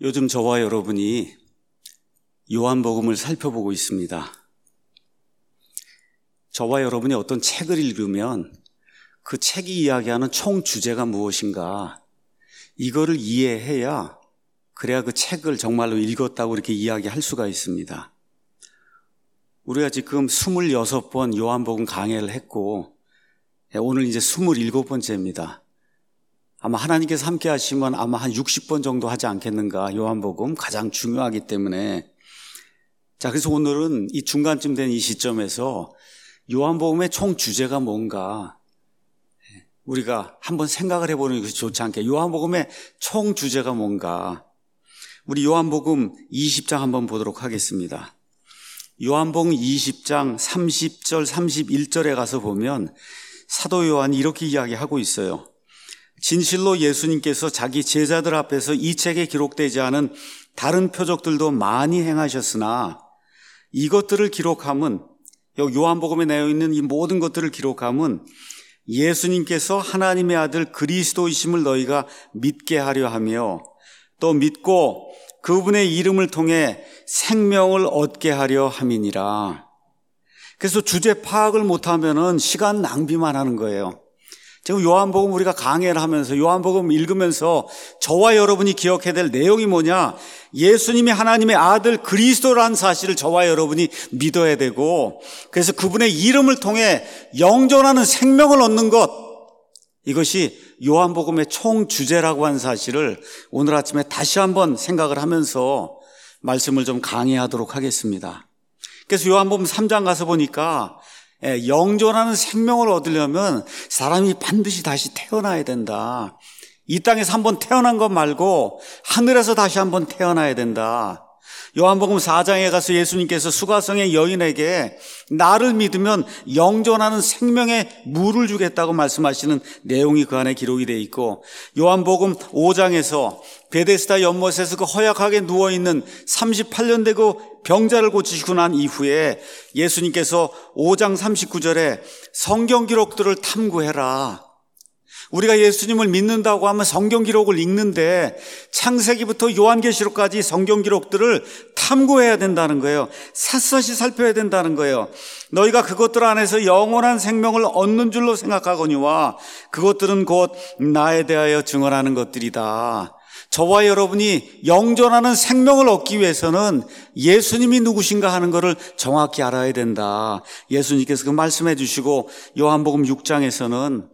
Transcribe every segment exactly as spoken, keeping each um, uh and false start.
요즘 저와 여러분이 요한복음을 살펴보고 있습니다. 저와 여러분이 어떤 책을 읽으면 그 책이 이야기하는 총 주제가 무엇인가, 이거를 이해해야 그래야 그 책을 정말로 읽었다고 이렇게 이야기할 수가 있습니다. 우리가 지금 스물여섯 번 요한복음 강해를 했고 오늘 이제 스물일곱 번째입니다. 아마 하나님께서 함께 하시면 아마 한 육십 번 정도 하지 않겠는가. 요한복음 가장 중요하기 때문에. 자, 그래서 오늘은 이 중간쯤 된 이 시점에서 요한복음의 총 주제가 뭔가 우리가 한번 생각을 해보는 것이 좋지 않게, 요한복음의 총 주제가 뭔가. 우리 요한복음 이십 장 한번 보도록 하겠습니다. 요한복음 이십 장 삼십 절 삼십일 절에 가서 보면 사도 요한이 이렇게 이야기하고 있어요. 진실로 예수님께서 자기 제자들 앞에서 이 책에 기록되지 않은 다른 표적들도 많이 행하셨으나 이것들을 기록함은, 여기 요한복음에 내어 있는 이 모든 것들을 기록함은 예수님께서 하나님의 아들 그리스도이심을 너희가 믿게 하려 하며 또 믿고 그분의 이름을 통해 생명을 얻게 하려 함이니라. 그래서 주제 파악을 못하면은 시간 낭비만 하는 거예요. 지금 요한복음 우리가 강해를 하면서 요한복음 읽으면서 저와 여러분이 기억해야 될 내용이 뭐냐? 예수님이 하나님의 아들 그리스도라는 사실을 저와 여러분이 믿어야 되고, 그래서 그분의 이름을 통해 영존하는 생명을 얻는 것, 이것이 요한복음의 총 주제라고 하는 사실을 오늘 아침에 다시 한번 생각을 하면서 말씀을 좀 강의하도록 하겠습니다. 그래서 요한복음 삼 장 가서 보니까 영존하는 생명을 얻으려면 사람이 반드시 다시 태어나야 된다. 이 땅에서 한번 태어난 것 말고 하늘에서 다시 한번 태어나야 된다. 요한복음 사 장에 가서 예수님께서 수가성의 여인에게 나를 믿으면 영존하는 생명의 물을 주겠다고 말씀하시는 내용이 그 안에 기록이 되어 있고, 요한복음 오 장에서 베데스다 연못에서 그 허약하게 누워있는 삼십팔 년 되고 병자를 고치시고 난 이후에 예수님께서 오 장 삼십구 절에 성경 기록들을 탐구해라. 우리가 예수님을 믿는다고 하면 성경 기록을 읽는데 창세기부터 요한계시록까지 성경 기록들을 탐구해야 된다는 거예요. 샅샅이 살펴야 된다는 거예요. 너희가 그것들 안에서 영원한 생명을 얻는 줄로 생각하거니와 그것들은 곧 나에 대하여 증언하는 것들이다. 저와 여러분이 영존하는 생명을 얻기 위해서는 예수님이 누구신가 하는 것을 정확히 알아야 된다. 예수님께서 그 말씀해 주시고 요한복음 육 장에서는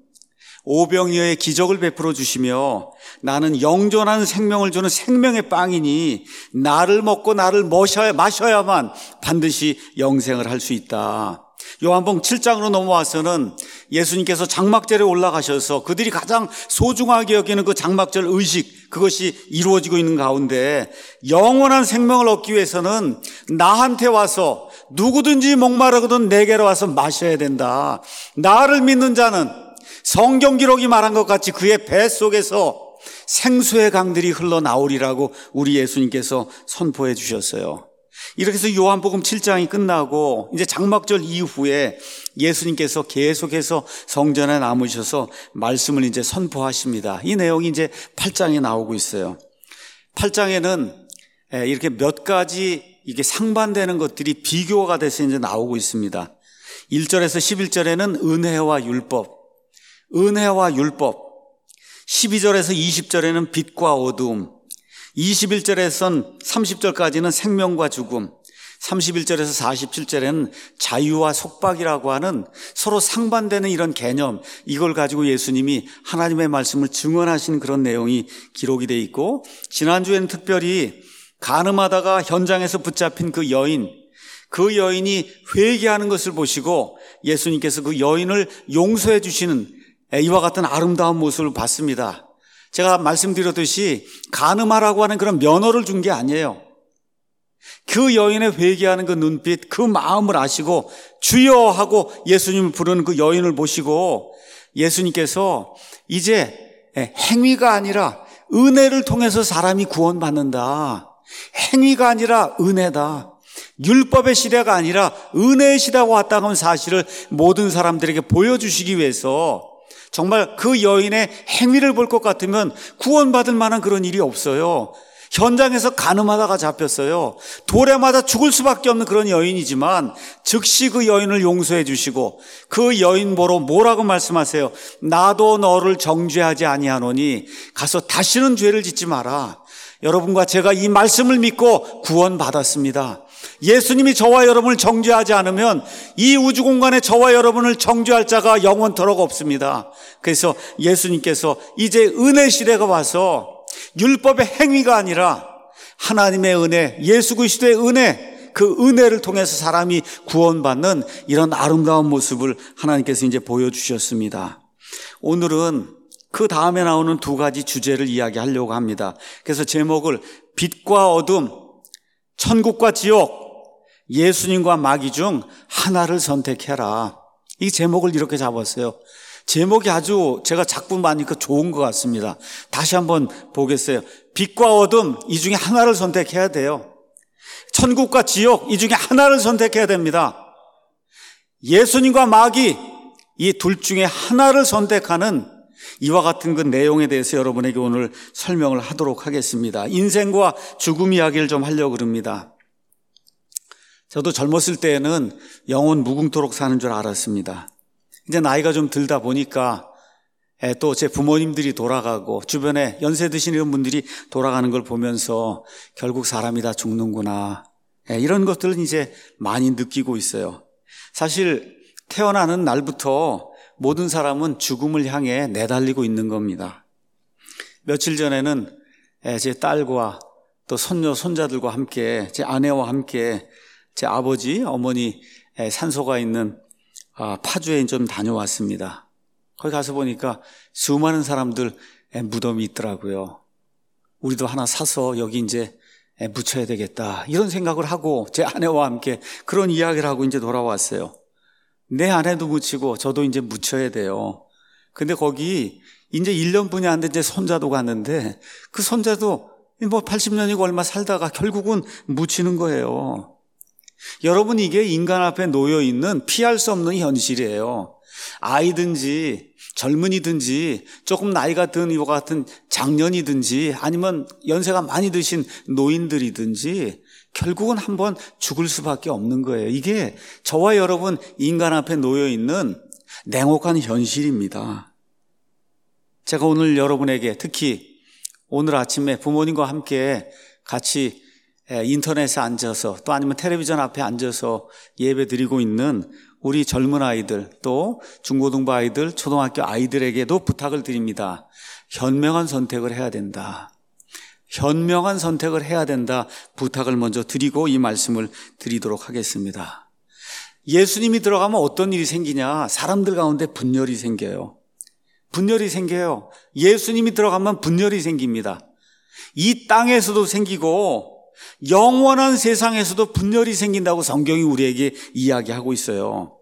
오병이어의 기적을 베풀어 주시며 나는 영존하는 생명을 주는 생명의 빵이니 나를 먹고 나를 마셔야, 마셔야만 반드시 영생을 할 수 있다. 요한복음 칠 장으로 넘어와서는 예수님께서 장막절에 올라가셔서 그들이 가장 소중하게 여기는 그 장막절 의식, 그것이 이루어지고 있는 가운데 영원한 생명을 얻기 위해서는 나한테 와서 누구든지 목마르거든 내게로 와서 마셔야 된다. 나를 믿는 자는 성경 기록이 말한 것 같이 그의 뱃속에서 생수의 강들이 흘러나오리라고 우리 예수님께서 선포해 주셨어요. 이렇게 해서 요한복음 칠 장이 끝나고 이제 장막절 이후에 예수님께서 계속해서 성전에 남으셔서 말씀을 이제 선포하십니다. 이 내용이 이제 팔 장에 나오고 있어요. 팔 장에는 이렇게 몇 가지 이게 상반되는 것들이 비교가 돼서 이제 나오고 있습니다. 일 절에서 십일 절에는 은혜와 율법, 은혜와 율법, 십이 절에서 이십 절에는 빛과 어두움, 이십일 절에선 삼십 절까지는 생명과 죽음, 삼십일 절에서 사십칠 절에는 자유와 속박이라고 하는 서로 상반되는 이런 개념, 이걸 가지고 예수님이 하나님의 말씀을 증언하신 그런 내용이 기록이 되어 있고, 지난주에는 특별히 간음하다가 현장에서 붙잡힌 그 여인, 그 여인이 회개하는 것을 보시고 예수님께서 그 여인을 용서해 주시는 이와 같은 아름다운 모습을 봤습니다. 제가 말씀드렸듯이 간음하라고 하는 그런 면허를 준 게 아니에요. 그 여인의 회개하는 그 눈빛, 그 마음을 아시고 주여 하고 예수님을 부르는 그 여인을 보시고 예수님께서 이제 행위가 아니라 은혜를 통해서 사람이 구원받는다. 행위가 아니라 은혜다. 율법의 시대가 아니라 은혜의 시대가 왔다고 하는 사실을 모든 사람들에게 보여주시기 위해서 정말 그 여인의 행위를 볼 것 같으면 구원받을 만한 그런 일이 없어요. 현장에서 간음하다가 잡혔어요. 돌에 맞아 죽을 수밖에 없는 그런 여인이지만 즉시 그 여인을 용서해 주시고 그 여인 보러 뭐라고 말씀하세요? 나도 너를 정죄하지 아니하노니 가서 다시는 죄를 짓지 마라. 여러분과 제가 이 말씀을 믿고 구원받았습니다. 예수님이 저와 여러분을 정죄하지 않으면 이 우주 공간에 저와 여러분을 정죄할 자가 영원토록 없습니다. 그래서 예수님께서 이제 은혜 시대가 와서 율법의 행위가 아니라 하나님의 은혜, 예수 그리스도의 은혜, 그 은혜를 통해서 사람이 구원받는 이런 아름다운 모습을 하나님께서 이제 보여주셨습니다. 오늘은 그 다음에 나오는 두 가지 주제를 이야기하려고 합니다. 그래서 제목을 빛과 어둠, 천국과 지옥, 예수님과 마귀 중 하나를 선택해라. 이 제목을 이렇게 잡았어요. 제목이 아주 제가 자꾸 보니까 좋은 것 같습니다. 다시 한번 보겠어요. 빛과 어둠, 이 중에 하나를 선택해야 돼요. 천국과 지옥, 이 중에 하나를 선택해야 됩니다. 예수님과 마귀, 이 둘 중에 하나를 선택하는 이와 같은 그 내용에 대해서 여러분에게 오늘 설명을 하도록 하겠습니다. 인생과 죽음 이야기를 좀 하려고 합니다. 저도 젊었을 때에는 영원 무궁토록 사는 줄 알았습니다. 이제 나이가 좀 들다 보니까 또 제 부모님들이 돌아가고 주변에 연세 드시는 분들이 돌아가는 걸 보면서 결국 사람이 다 죽는구나, 이런 것들은 이제 많이 느끼고 있어요. 사실 태어나는 날부터 모든 사람은 죽음을 향해 내달리고 있는 겁니다. 며칠 전에는 제 딸과 또 손녀, 손자들과 함께, 제 아내와 함께 제 아버지, 어머니 산소가 있는 파주에 좀 다녀왔습니다. 거기 가서 보니까 수많은 사람들 무덤이 있더라고요. 우리도 하나 사서 여기 이제 묻혀야 되겠다, 이런 생각을 하고 제 아내와 함께 그런 이야기를 하고 이제 돌아왔어요. 내 아내도 묻히고 저도 이제 묻혀야 돼요. 근데 거기 이제 일 년뿐이 안 된 제 손자도 갔는데 그 손자도 뭐 팔십 년이고 얼마 살다가 결국은 묻히는 거예요. 여러분, 이게 인간 앞에 놓여 있는 피할 수 없는 현실이에요. 아이든지 젊은이든지 조금 나이가 든 이와 같은 장년이든지 아니면 연세가 많이 드신 노인들이든지 결국은 한번 죽을 수밖에 없는 거예요. 이게 저와 여러분 인간 앞에 놓여 있는 냉혹한 현실입니다. 제가 오늘 여러분에게, 특히 오늘 아침에 부모님과 함께 같이 인터넷에 앉아서 또 아니면 텔레비전 앞에 앉아서 예배 드리고 있는 우리 젊은 아이들, 또 중고등부 아이들, 초등학교 아이들에게도 부탁을 드립니다. 현명한 선택을 해야 된다. 현명한 선택을 해야 된다. 부탁을 먼저 드리고 이 말씀을 드리도록 하겠습니다. 예수님이 들어가면 어떤 일이 생기냐? 사람들 가운데 분열이 생겨요. 분열이 생겨요. 예수님이 들어가면 분열이 생깁니다. 이 땅에서도 생기고 영원한 세상에서도 분열이 생긴다고 성경이 우리에게 이야기하고 있어요.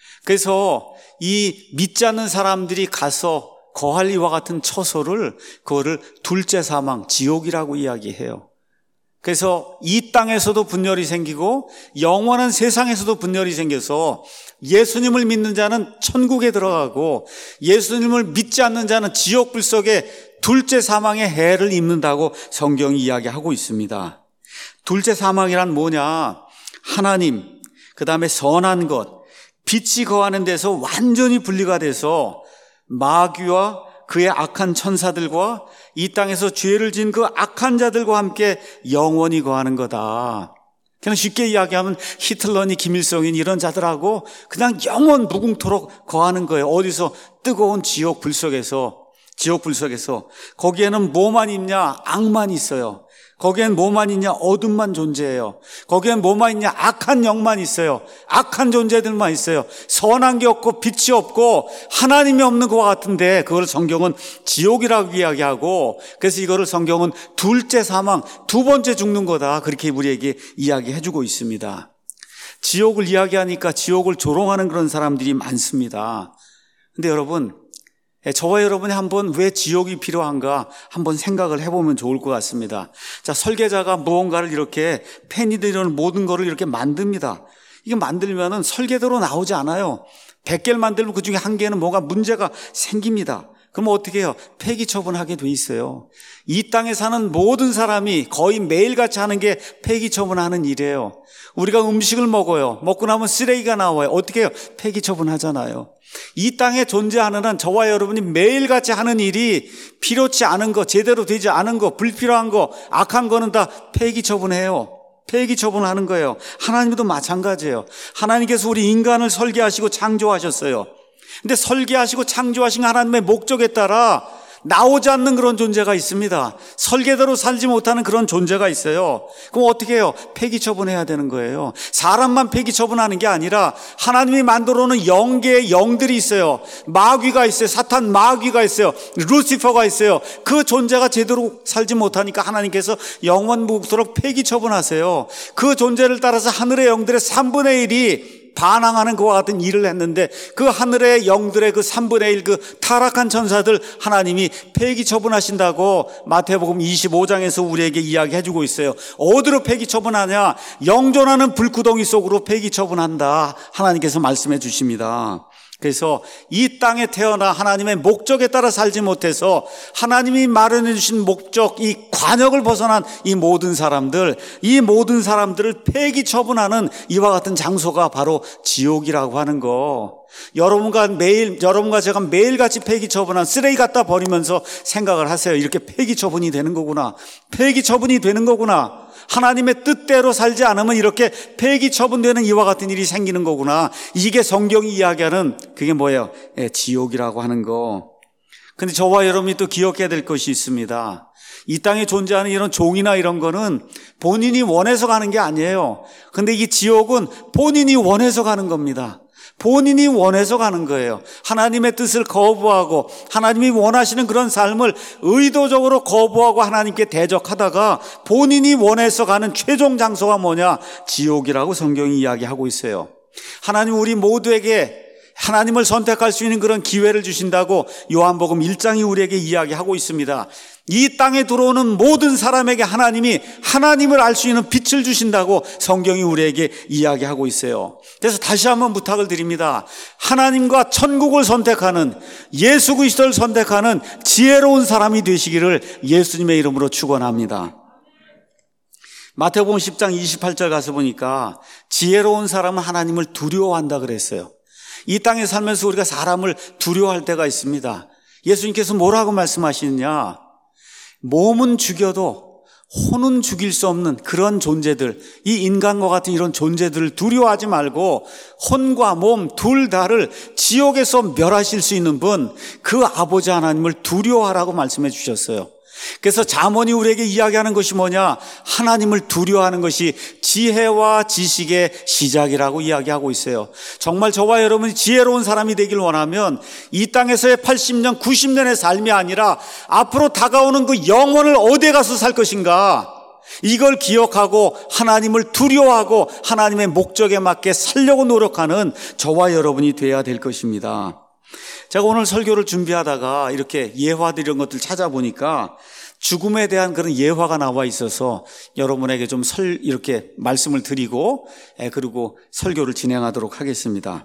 그래서 이 믿지 않는 사람들이 가서 거할 이와 같은 처소를, 그거를 둘째 사망, 지옥이라고 이야기해요. 그래서 이 땅에서도 분열이 생기고 영원한 세상에서도 분열이 생겨서 예수님을 믿는 자는 천국에 들어가고 예수님을 믿지 않는 자는 지옥 불 속에 둘째 사망의 해를 입는다고 성경이 이야기하고 있습니다. 둘째 사망이란 뭐냐? 하나님, 그 다음에 선한 것, 빛이 거하는 데서 완전히 분리가 돼서 마귀와 그의 악한 천사들과 이 땅에서 죄를 지은 그 악한 자들과 함께 영원히 거하는 거다. 그냥 쉽게 이야기하면 히틀러니 김일성인 이런 자들하고 그냥 영원 무궁토록 거하는 거예요. 어디서? 뜨거운 지옥 불 속에서, 지옥 불 속에서. 거기에는 뭐만 있냐? 악만 있어요. 거기엔 뭐만 있냐? 어둠만 존재해요. 거기엔 뭐만 있냐? 악한 영만 있어요. 악한 존재들만 있어요. 선한 게 없고 빛이 없고 하나님이 없는 것 같은데 그걸 성경은 지옥이라고 이야기하고, 그래서 이거를 성경은 둘째 사망, 두 번째 죽는 거다, 그렇게 우리에게 이야기해주고 있습니다. 지옥을 이야기하니까 지옥을 조롱하는 그런 사람들이 많습니다. 근데 여러분, 저와 여러분이 한번 왜 지옥이 필요한가 한번 생각을 해보면 좋을 것 같습니다. 자, 설계자가 무언가를 이렇게 펜이든 모든 거를 이렇게 만듭니다. 이게 만들면은 설계대로 나오지 않아요. 백 개를 만들면 그 중에 한 개는 뭐가 문제가 생깁니다. 그럼 어떻게 해요? 폐기 처분하게 돼 있어요. 이 땅에 사는 모든 사람이 거의 매일같이 하는 게 폐기 처분하는 일이에요. 우리가 음식을 먹어요. 먹고 나면 쓰레기가 나와요. 어떻게 해요? 폐기 처분하잖아요. 이 땅에 존재하는 한 저와 여러분이 매일같이 하는 일이 필요치 않은 거, 제대로 되지 않은 거, 불필요한 거, 악한 거는 다 폐기 처분해요. 폐기 처분하는 거예요. 하나님도 마찬가지예요. 하나님께서 우리 인간을 설계하시고 창조하셨어요. 근데 설계하시고 창조하신 하나님의 목적에 따라 나오지 않는 그런 존재가 있습니다. 설계대로 살지 못하는 그런 존재가 있어요. 그럼 어떻게 해요? 폐기 처분해야 되는 거예요. 사람만 폐기 처분하는 게 아니라 하나님이 만들어 놓은 영계의 영들이 있어요. 마귀가 있어요. 사탄 마귀가 있어요. 루시퍼가 있어요. 그 존재가 제대로 살지 못하니까 하나님께서 영원무궁토록 폐기 처분하세요. 그 존재를 따라서 하늘의 영들의 삼분의 일이 반항하는 그와 같은 일을 했는데 그 하늘의 영들의 그 삼분의 일 그 타락한 천사들 하나님이 폐기 처분하신다고 마태복음 이십오 장에서 우리에게 이야기해 주고 있어요. 어디로 폐기 처분하냐? 영존하는 불구덩이 속으로 폐기 처분한다. 하나님께서 말씀해 주십니다. 그래서 이 땅에 태어나 하나님의 목적에 따라 살지 못해서 하나님이 마련해 주신 목적, 이 관역을 벗어난 이 모든 사람들, 이 모든 사람들을 폐기 처분하는 이와 같은 장소가 바로 지옥이라고 하는 거. 여러분과 매일, 여러분과 제가 매일같이 폐기 처분한 쓰레기 갖다 버리면서 생각을 하세요. 이렇게 폐기 처분이 되는 거구나. 폐기 처분이 되는 거구나. 하나님의 뜻대로 살지 않으면 이렇게 폐기 처분되는 이와 같은 일이 생기는 거구나. 이게 성경이 이야기하는 그게 뭐예요? 예, 지옥이라고 하는 거. 근데 저와 여러분이 또 기억해야 될 것이 있습니다. 이 땅에 존재하는 이런 종이나 이런 거는 본인이 원해서 가는 게 아니에요. 근데 이 지옥은 본인이 원해서 가는 겁니다. 본인이 원해서 가는 거예요. 하나님의 뜻을 거부하고 하나님이 원하시는 그런 삶을 의도적으로 거부하고 하나님께 대적하다가 본인이 원해서 가는 최종 장소가 뭐냐? 지옥이라고 성경이 이야기하고 있어요. 하나님 우리 모두에게 하나님을 선택할 수 있는 그런 기회를 주신다고 요한복음 일 장이 우리에게 이야기하고 있습니다. 이 땅에 들어오는 모든 사람에게 하나님이 하나님을 알 수 있는 빛을 주신다고 성경이 우리에게 이야기하고 있어요. 그래서 다시 한번 부탁을 드립니다. 하나님과 천국을 선택하는, 예수 그리스도를 선택하는 지혜로운 사람이 되시기를 예수님의 이름으로 축원합니다. 마태복음 십 장 이십팔 절 가서 보니까 지혜로운 사람은 하나님을 두려워한다 그랬어요. 이 땅에 살면서 우리가 사람을 두려워할 때가 있습니다. 예수님께서 뭐라고 말씀하시느냐? 몸은 죽여도 혼은 죽일 수 없는 그런 존재들, 이 인간과 같은 이런 존재들을 두려워하지 말고 혼과 몸 둘 다를 지옥에서 멸하실 수 있는 분, 그 아버지 하나님을 두려워하라고 말씀해 주셨어요. 그래서 잠언이 우리에게 이야기하는 것이 뭐냐? 하나님을 두려워하는 것이 지혜와 지식의 시작이라고 이야기하고 있어요. 정말 저와 여러분이 지혜로운 사람이 되길 원하면 이 땅에서의 팔십 년, 구십 년의 삶이 아니라 앞으로 다가오는 그 영혼을 어디에 가서 살 것인가? 이걸 기억하고 하나님을 두려워하고 하나님의 목적에 맞게 살려고 노력하는 저와 여러분이 돼야 될 것입니다. 제가 오늘 설교를 준비하다가 이렇게 예화들 이런 것들 찾아보니까 죽음에 대한 그런 예화가 나와 있어서 여러분에게 좀 설, 이렇게 말씀을 드리고, 예, 그리고 설교를 진행하도록 하겠습니다.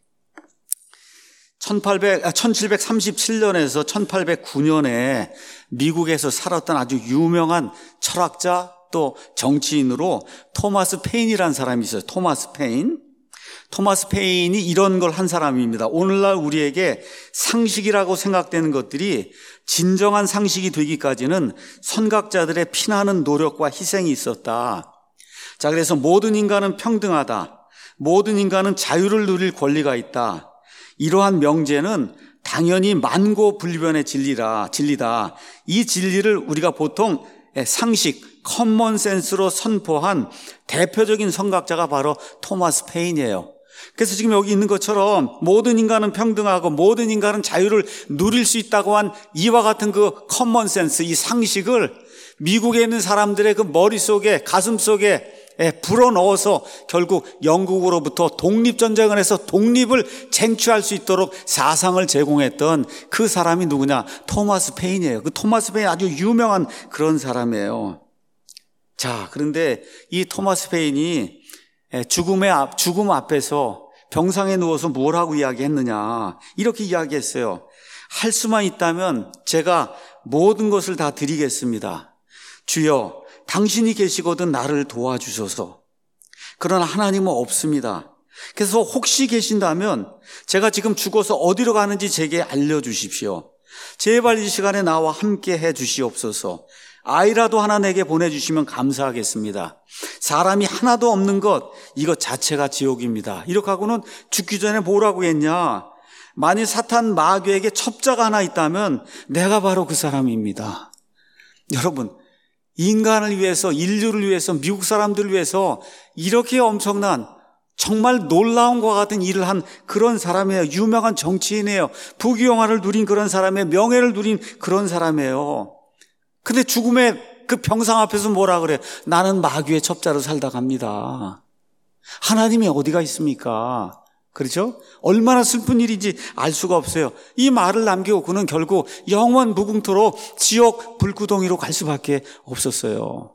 천팔백, 천칠백삼십칠 년에서 천팔백구 년에 미국에서 살았던 아주 유명한 철학자 또 정치인으로 토마스 페인이라는 사람이 있어요. 토마스 페인. 토마스 페인이 이런 걸 한 사람입니다. 오늘날 우리에게 상식이라고 생각되는 것들이 진정한 상식이 되기까지는 선각자들의 피나는 노력과 희생이 있었다. 자, 그래서 모든 인간은 평등하다. 모든 인간은 자유를 누릴 권리가 있다. 이러한 명제는 당연히 만고불변의 진리라, 진리다. 이 진리를 우리가 보통 상식, 커먼 센스로 선포한 대표적인 선각자가 바로 토마스 페인이에요. 그래서 지금 여기 있는 것처럼 모든 인간은 평등하고 모든 인간은 자유를 누릴 수 있다고 한 이와 같은 그 커먼 센스, 이 상식을 미국에 있는 사람들의 그 머릿속에, 가슴속에 불어넣어서 결국 영국으로부터 독립전쟁을 해서 독립을 쟁취할 수 있도록 사상을 제공했던 그 사람이 누구냐? 토마스 페인이에요. 그 토마스 페인 아주 유명한 그런 사람이에요. 자, 그런데 이 토마스 페인이 죽음의 앞, 죽음 앞에서 병상에 누워서 뭘 하고 이야기했느냐? 이렇게 이야기했어요. 할 수만 있다면 제가 모든 것을 다 드리겠습니다. 주여, 당신이 계시거든 나를 도와주소서. 그러나 하나님은 없습니다. 그래서 혹시 계신다면 제가 지금 죽어서 어디로 가는지 제게 알려주십시오. 제발 이 시간에 나와 함께 해 주시옵소서. 아이라도 하나 내게 보내주시면 감사하겠습니다. 사람이 하나도 없는 것, 이것 자체가 지옥입니다. 이렇게 하고는 죽기 전에 뭐라고 했냐? 만일 사탄 마귀에게 첩자가 하나 있다면 내가 바로 그 사람입니다. 여러분, 인간을 위해서, 인류를 위해서, 미국 사람들을 위해서 이렇게 엄청난, 정말 놀라운 것 같은 일을 한 그런 사람이에요. 유명한 정치인이에요. 부귀영화를 누린 그런 사람이에요. 명예를 누린 그런 사람이에요. 근데 죽음의 그 병상 앞에서 뭐라 그래요? 나는 마귀의 첩자로 살다 갑니다. 하나님이 어디가 있습니까? 그렇죠? 얼마나 슬픈 일인지 알 수가 없어요. 이 말을 남기고 그는 결국 영원 무궁토로 지옥 불구덩이로 갈 수밖에 없었어요.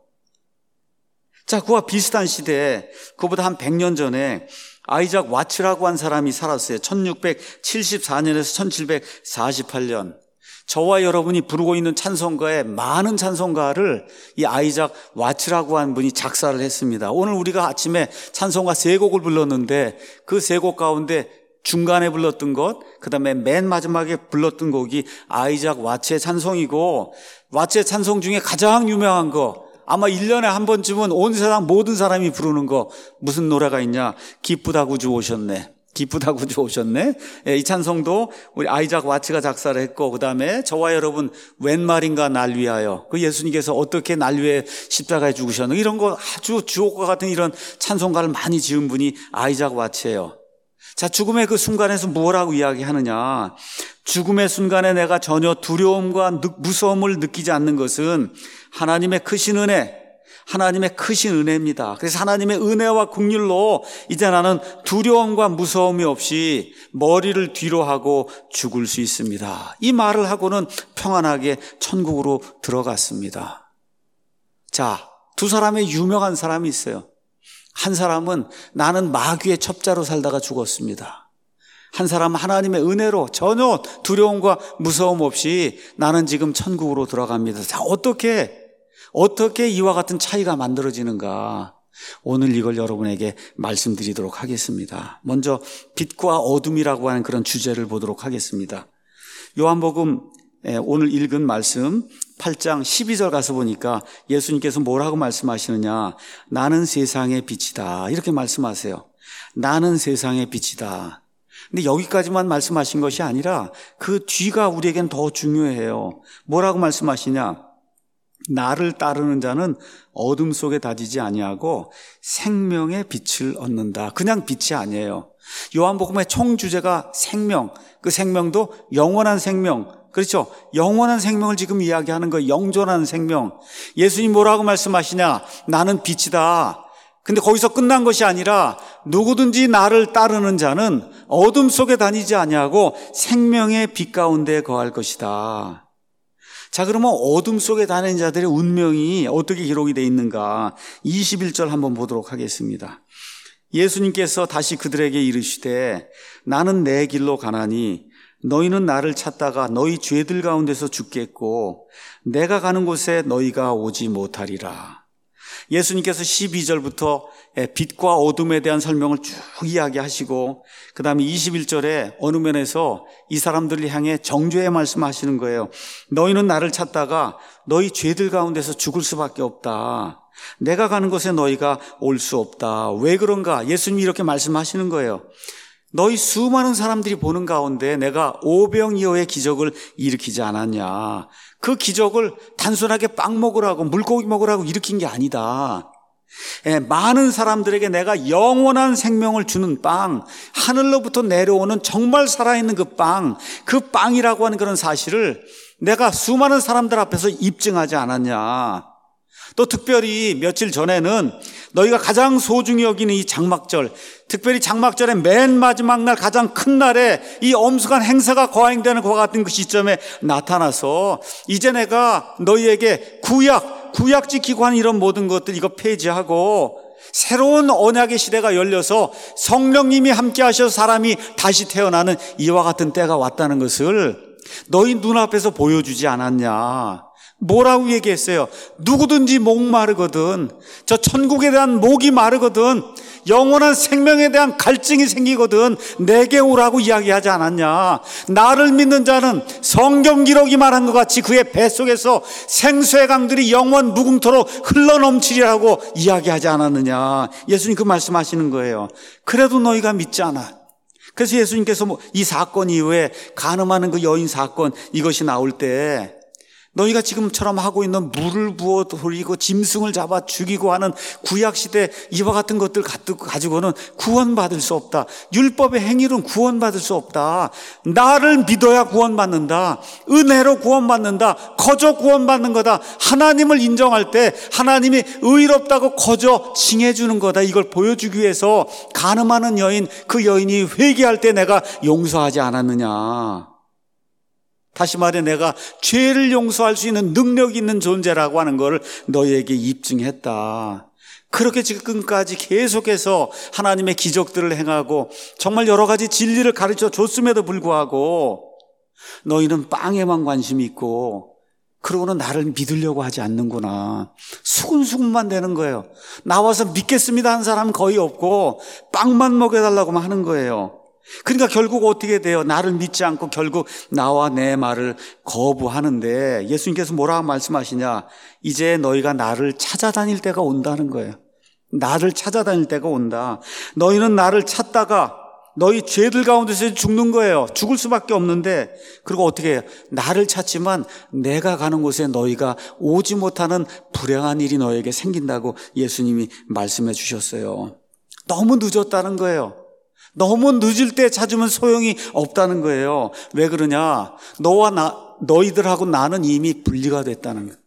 자, 그와 비슷한 시대에, 그보다 한 백 년 전에 아이작 와츠라고 한 사람이 살았어요. 천육백칠십사 년에서 천칠백사십팔 년. 저와 여러분이 부르고 있는 찬송가의 많은 찬송가를 이 아이작 와츠라고 한 분이 작사를 했습니다. 오늘 우리가 아침에 찬송가 세 곡을 불렀는데 그 세 곡 가운데 중간에 불렀던 것, 그 다음에 맨 마지막에 불렀던 곡이 아이작 와츠의 찬송이고, 와츠의 찬송 중에 가장 유명한 거, 아마 일 년에 한 번쯤은 온 세상 모든 사람이 부르는 거, 무슨 노래가 있냐? 기쁘다 구주 오셨네. 기쁘다 구주 오셨네. 이 찬송도 우리 아이작 와츠가 작사를 했고, 그 다음에 저와 여러분 웬 말인가 날 위하여, 그 예수님께서 어떻게 날 위해 십자가에 죽으셨는가, 이런 거 아주 주옥과 같은 이런 찬송가를 많이 지은 분이 아이작 와츠예요. 자, 죽음의 그 순간에서 무엇라고 이야기하느냐? 죽음의 순간에 내가 전혀 두려움과 무서움을 느끼지 않는 것은 하나님의 크신 은혜, 하나님의 크신 은혜입니다. 그래서 하나님의 은혜와 긍휼로 이제 나는 두려움과 무서움이 없이 머리를 뒤로 하고 죽을 수 있습니다. 이 말을 하고는 평안하게 천국으로 들어갔습니다. 자, 두 사람의 유명한 사람이 있어요. 한 사람은 나는 마귀의 첩자로 살다가 죽었습니다. 한 사람은 하나님의 은혜로 전혀 두려움과 무서움 없이 나는 지금 천국으로 들어갑니다. 자, 어떻게 어떻게 이와 같은 차이가 만들어지는가? 오늘 이걸 여러분에게 말씀드리도록 하겠습니다. 먼저 빛과 어둠이라고 하는 그런 주제를 보도록 하겠습니다. 요한복음 오늘 읽은 말씀 팔 장 십이 절 가서 보니까 예수님께서 뭐라고 말씀하시느냐? 나는 세상의 빛이다, 이렇게 말씀하세요. 나는 세상의 빛이다. 근데 여기까지만 말씀하신 것이 아니라 그 뒤가 우리에겐 더 중요해요. 뭐라고 말씀하시냐? 나를 따르는 자는 어둠 속에 다니지 아니하고 생명의 빛을 얻는다. 그냥 빛이 아니에요. 요한복음의 총 주제가 생명, 그 생명도 영원한 생명, 그렇죠? 영원한 생명을 지금 이야기하는 거예요. 영존한 생명. 예수님 뭐라고 말씀하시냐? 나는 빛이다. 근데 거기서 끝난 것이 아니라 누구든지 나를 따르는 자는 어둠 속에 다니지 아니하고 생명의 빛 가운데 거할 것이다. 자, 그러면 어둠 속에 다니는 자들의 운명이 어떻게 기록이 되어 있는가? 이십일 절 한번 보도록 하겠습니다. 예수님께서 다시 그들에게 이르시되 나는 내 길로 가나니 너희는 나를 찾다가 너희 죄들 가운데서 죽겠고 내가 가는 곳에 너희가 오지 못하리라. 예수님께서 십이 절부터 빛과 어둠에 대한 설명을 쭉 이야기하시고 그 다음에 이십일 절에 어느 면에서 이 사람들을 향해 정죄의 말씀하시는 거예요. 너희는 나를 찾다가 너희 죄들 가운데서 죽을 수밖에 없다. 내가 가는 곳에 너희가 올 수 없다. 왜 그런가? 예수님이 이렇게 말씀하시는 거예요. 너희 수많은 사람들이 보는 가운데 내가 오병이어의 기적을 일으키지 않았냐. 그 기적을 단순하게 빵 먹으라고 물고기 먹으라고 일으킨 게 아니다. 예, 많은 사람들에게 내가 영원한 생명을 주는 빵, 하늘로부터 내려오는 정말 살아있는 그 빵, 그 빵이라고 하는 그런 사실을 내가 수많은 사람들 앞에서 입증하지 않았냐. 또 특별히 며칠 전에는 너희가 가장 소중히 여기는 이 장막절, 특별히 장막절의 맨 마지막 날 가장 큰 날에 이 엄숙한 행사가 거행되는 것과 같은 그 시점에 나타나서 이제 내가 너희에게 구약, 구약 지키고 하는 이런 모든 것들 이거 폐지하고 새로운 언약의 시대가 열려서 성령님이 함께 하셔서 사람이 다시 태어나는 이와 같은 때가 왔다는 것을 너희 눈앞에서 보여주지 않았냐? 뭐라고 얘기했어요? 누구든지 목마르거든, 저 천국에 대한 목이 마르거든, 영원한 생명에 대한 갈증이 생기거든 내게 오라고 이야기하지 않았냐? 나를 믿는 자는 성경 기록이 말한 것 같이 그의 뱃속에서 생수의 강들이 영원 무궁토록 흘러넘치리라고 이야기하지 않았느냐? 예수님 그 말씀하시는 거예요. 그래도 너희가 믿지 않아. 그래서 예수님께서 뭐 이 사건 이후에 간음하는 그 여인 사건 이것이 나올 때 너희가 지금처럼 하고 있는 물을 부어 돌리고 짐승을 잡아 죽이고 하는 구약시대 이와 같은 것들 가지고는 구원받을 수 없다. 율법의 행위로는 구원받을 수 없다. 나를 믿어야 구원받는다. 은혜로 구원받는다. 거저 구원받는 거다. 하나님을 인정할 때 하나님이 의롭다고 거저 칭해주는 거다. 이걸 보여주기 위해서 간음하는 여인, 그 여인이 회개할 때 내가 용서하지 않았느냐. 다시 말해 내가 죄를 용서할 수 있는 능력이 있는 존재라고 하는 것을 너희에게 입증했다. 그렇게 지금까지 계속해서 하나님의 기적들을 행하고 정말 여러 가지 진리를 가르쳐 줬음에도 불구하고 너희는 빵에만 관심이 있고 그러고는 나를 믿으려고 하지 않는구나. 수근수근만 되는 거예요. 나와서 믿겠습니다 하는 사람은 거의 없고 빵만 먹여달라고만 하는 거예요. 그러니까 결국 어떻게 돼요? 나를 믿지 않고 결국 나와 내 말을 거부하는데 예수님께서 뭐라고 말씀하시냐? 이제 너희가 나를 찾아다닐 때가 온다는 거예요. 나를 찾아다닐 때가 온다. 너희는 나를 찾다가 너희 죄들 가운데서 죽는 거예요. 죽을 수밖에 없는데, 그리고 어떻게 해요? 나를 찾지만 내가 가는 곳에 너희가 오지 못하는 불행한 일이 너에게 생긴다고 예수님이 말씀해 주셨어요. 너무 늦었다는 거예요. 너무 늦을 때 찾으면 소용이 없다는 거예요. 왜 그러냐? 너와 나, 너희들하고 나는 이미 분리가 됐다는 거예요.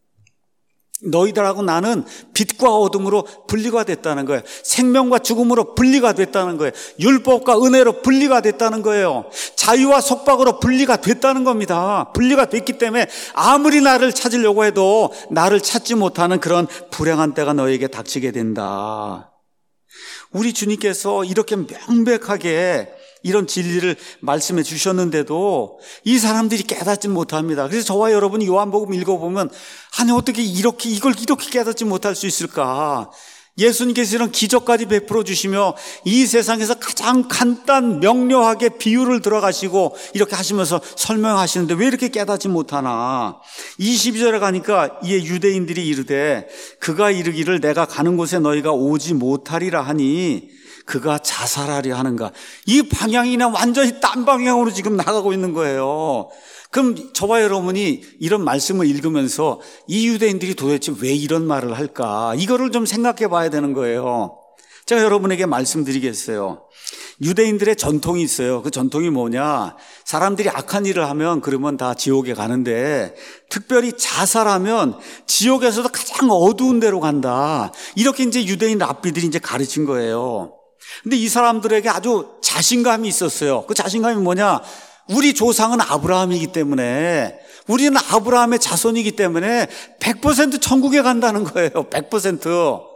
너희들하고 나는 빛과 어둠으로 분리가 됐다는 거예요. 생명과 죽음으로 분리가 됐다는 거예요. 율법과 은혜로 분리가 됐다는 거예요. 자유와 속박으로 분리가 됐다는 겁니다. 분리가 됐기 때문에 아무리 나를 찾으려고 해도 나를 찾지 못하는 그런 불행한 때가 너에게 닥치게 된다. 우리 주님께서 이렇게 명백하게 이런 진리를 말씀해 주셨는데도 이 사람들이 깨닫지 못합니다. 그래서 저와 여러분이 요한복음 읽어보면 아니 어떻게 이렇게 이걸 이렇게 깨닫지 못할 수 있을까? 예수님께서 이런 기적까지 베풀어 주시며 이 세상에서 가장 간단 명료하게 비유를 들어가시고 이렇게 하시면서 설명하시는데 왜 이렇게 깨닫지 못하나? 이십이 절에 가니까 이에 유대인들이 이르되 그가 이르기를 내가 가는 곳에 너희가 오지 못하리라 하니 그가 자살하려 하는가? 이 방향이 그냥 완전히 딴 방향으로 지금 나가고 있는 거예요. 그럼 저와 여러분이 이런 말씀을 읽으면서 이 유대인들이 도대체 왜 이런 말을 할까? 이거를 좀 생각해 봐야 되는 거예요. 제가 여러분에게 말씀드리겠어요. 유대인들의 전통이 있어요. 그 전통이 뭐냐? 사람들이 악한 일을 하면 그러면 다 지옥에 가는데 특별히 자살하면 지옥에서도 가장 어두운 데로 간다. 이렇게 이제 유대인 랍비들이 이제 가르친 거예요. 근데 이 사람들에게 아주 자신감이 있었어요. 그 자신감이 뭐냐? 우리 조상은 아브라함이기 때문에, 우리는 아브라함의 자손이기 때문에 백 퍼센트 천국에 간다는 거예요. 백 퍼센트.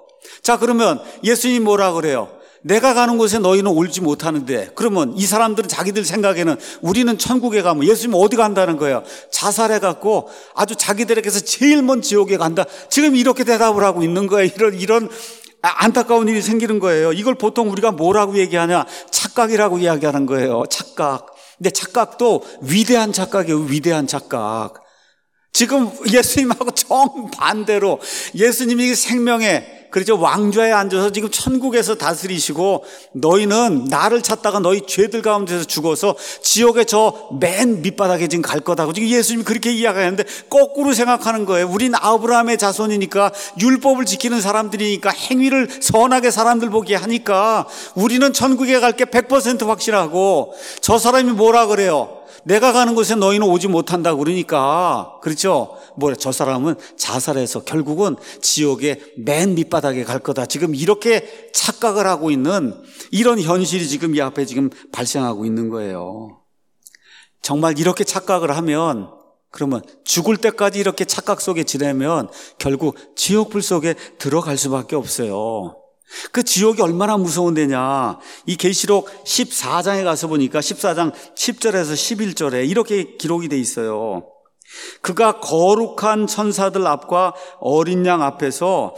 자, 그러면 예수님이 뭐라 그래요? 내가 가는 곳에 너희는 올지 못하는데, 그러면 이 사람들은 자기들 생각에는 우리는 천국에 가면 예수님 어디 간다는 거예요? 자살해갖고 아주 자기들에게서 제일 먼 지옥에 간다. 지금 이렇게 대답을 하고 있는 거예요. 이런, 이런 안타까운 일이 생기는 거예요. 이걸 보통 우리가 뭐라고 얘기하냐? 착각이라고 이야기하는 거예요. 착각. 근데 착각도 위대한 착각이에요. 위대한 착각. 지금 예수님하고 정반대로 예수님이 생명의 그렇죠 왕좌에 앉아서 지금 천국에서 다스리시고 너희는 나를 찾다가 너희 죄들 가운데서 죽어서 지옥의 저 맨 밑바닥에 지금 갈 거다고 지금 예수님이 그렇게 이야기하는데 거꾸로 생각하는 거예요. 우린 아브라함의 자손이니까 율법을 지키는 사람들이니까 행위를 선하게 사람들 보게 하니까 우리는 천국에 갈 게 백 퍼센트 확실하고 저 사람이 뭐라 그래요? 내가 가는 곳에 너희는 오지 못한다고 그러니까 그렇죠? 뭐래 저 사람은 자살해서 결국은 지옥의 맨 밑바닥에 갈 거다. 지금 이렇게 착각을 하고 있는 이런 현실이 지금 이 앞에 지금 발생하고 있는 거예요. 정말 이렇게 착각을 하면 그러면 죽을 때까지 이렇게 착각 속에 지내면 결국 지옥불 속에 들어갈 수밖에 없어요. 그 지옥이 얼마나 무서운 데냐. 이 계시록 십사 장에 가서 보니까 십사 장 십 절에서 십일 절에 이렇게 기록이 돼 있어요. 그가 거룩한 천사들 앞과 어린 양 앞에서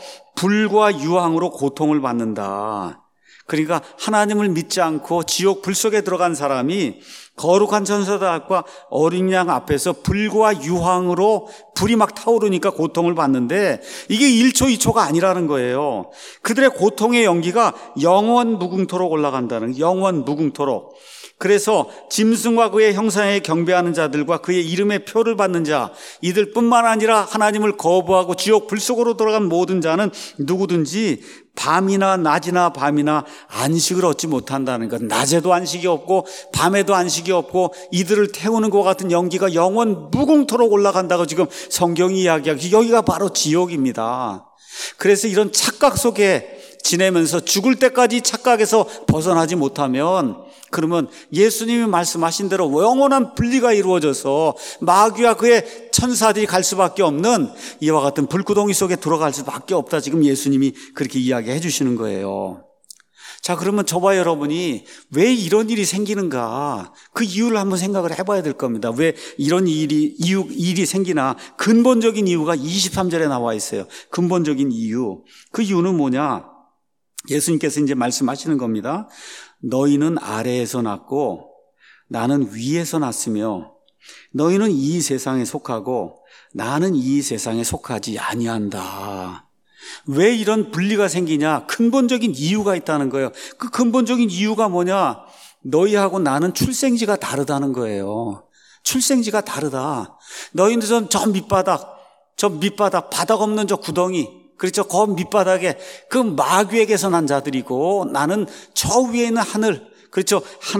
불과 유황으로 고통을 받는다. 그러니까 하나님을 믿지 않고 지옥 불 속에 들어간 사람이 거룩한 천사들 앞과 어린 양 앞에서 불과 유황으로 불이 막 타오르니까 고통을 받는데 이게 일 초, 이 초가 아니라는 거예요. 그들의 고통의 연기가 영원 무궁토록 올라간다는, 영원 무궁토록. 그래서 짐승과 그의 형상에 경배하는 자들과 그의 이름의 표를 받는 자, 이들뿐만 아니라 하나님을 거부하고 지옥 불 속으로 들어간 모든 자는 누구든지 밤이나 낮이나 밤이나 안식을 얻지 못한다는 것. 낮에도 안식이 없고 밤에도 안식이 없고 이들을 태우는 것 같은 연기가 영원 무궁토록 올라간다고 지금 성경이 이야기하기, 여기가 바로 지옥입니다. 그래서 이런 착각 속에 지내면서 죽을 때까지 착각에서 벗어나지 못하면, 그러면 예수님이 말씀하신 대로 영원한 분리가 이루어져서 마귀와 그의 천사들이 갈 수밖에 없는 이와 같은 불구덩이 속에 들어갈 수밖에 없다. 지금 예수님이 그렇게 이야기해 주시는 거예요. 자, 그러면 저와 여러분이 왜 이런 일이 생기는가? 그 이유를 한번 생각을 해봐야 될 겁니다. 왜 이런 일이, 이유, 일이 생기나? 근본적인 이유가 이십삼 절에 나와 있어요. 근본적인 이유. 그 이유는 뭐냐? 예수님께서 이제 말씀하시는 겁니다. 너희는 아래에서 났고 나는 위에서 났으며 너희는 이 세상에 속하고 나는 이 세상에 속하지 아니한다. 왜 이런 분리가 생기냐? 근본적인 이유가 있다는 거예요. 그 근본적인 이유가 뭐냐? 너희하고 나는 출생지가 다르다는 거예요. 출생지가 다르다. 너희는 저 밑바닥, 저 밑바닥, 바닥 없는 저 구덩이, 그렇죠. 그 밑바닥에 그 마귀에게서 난 자들이고 나는 저 위에 있는 하늘, 그렇죠.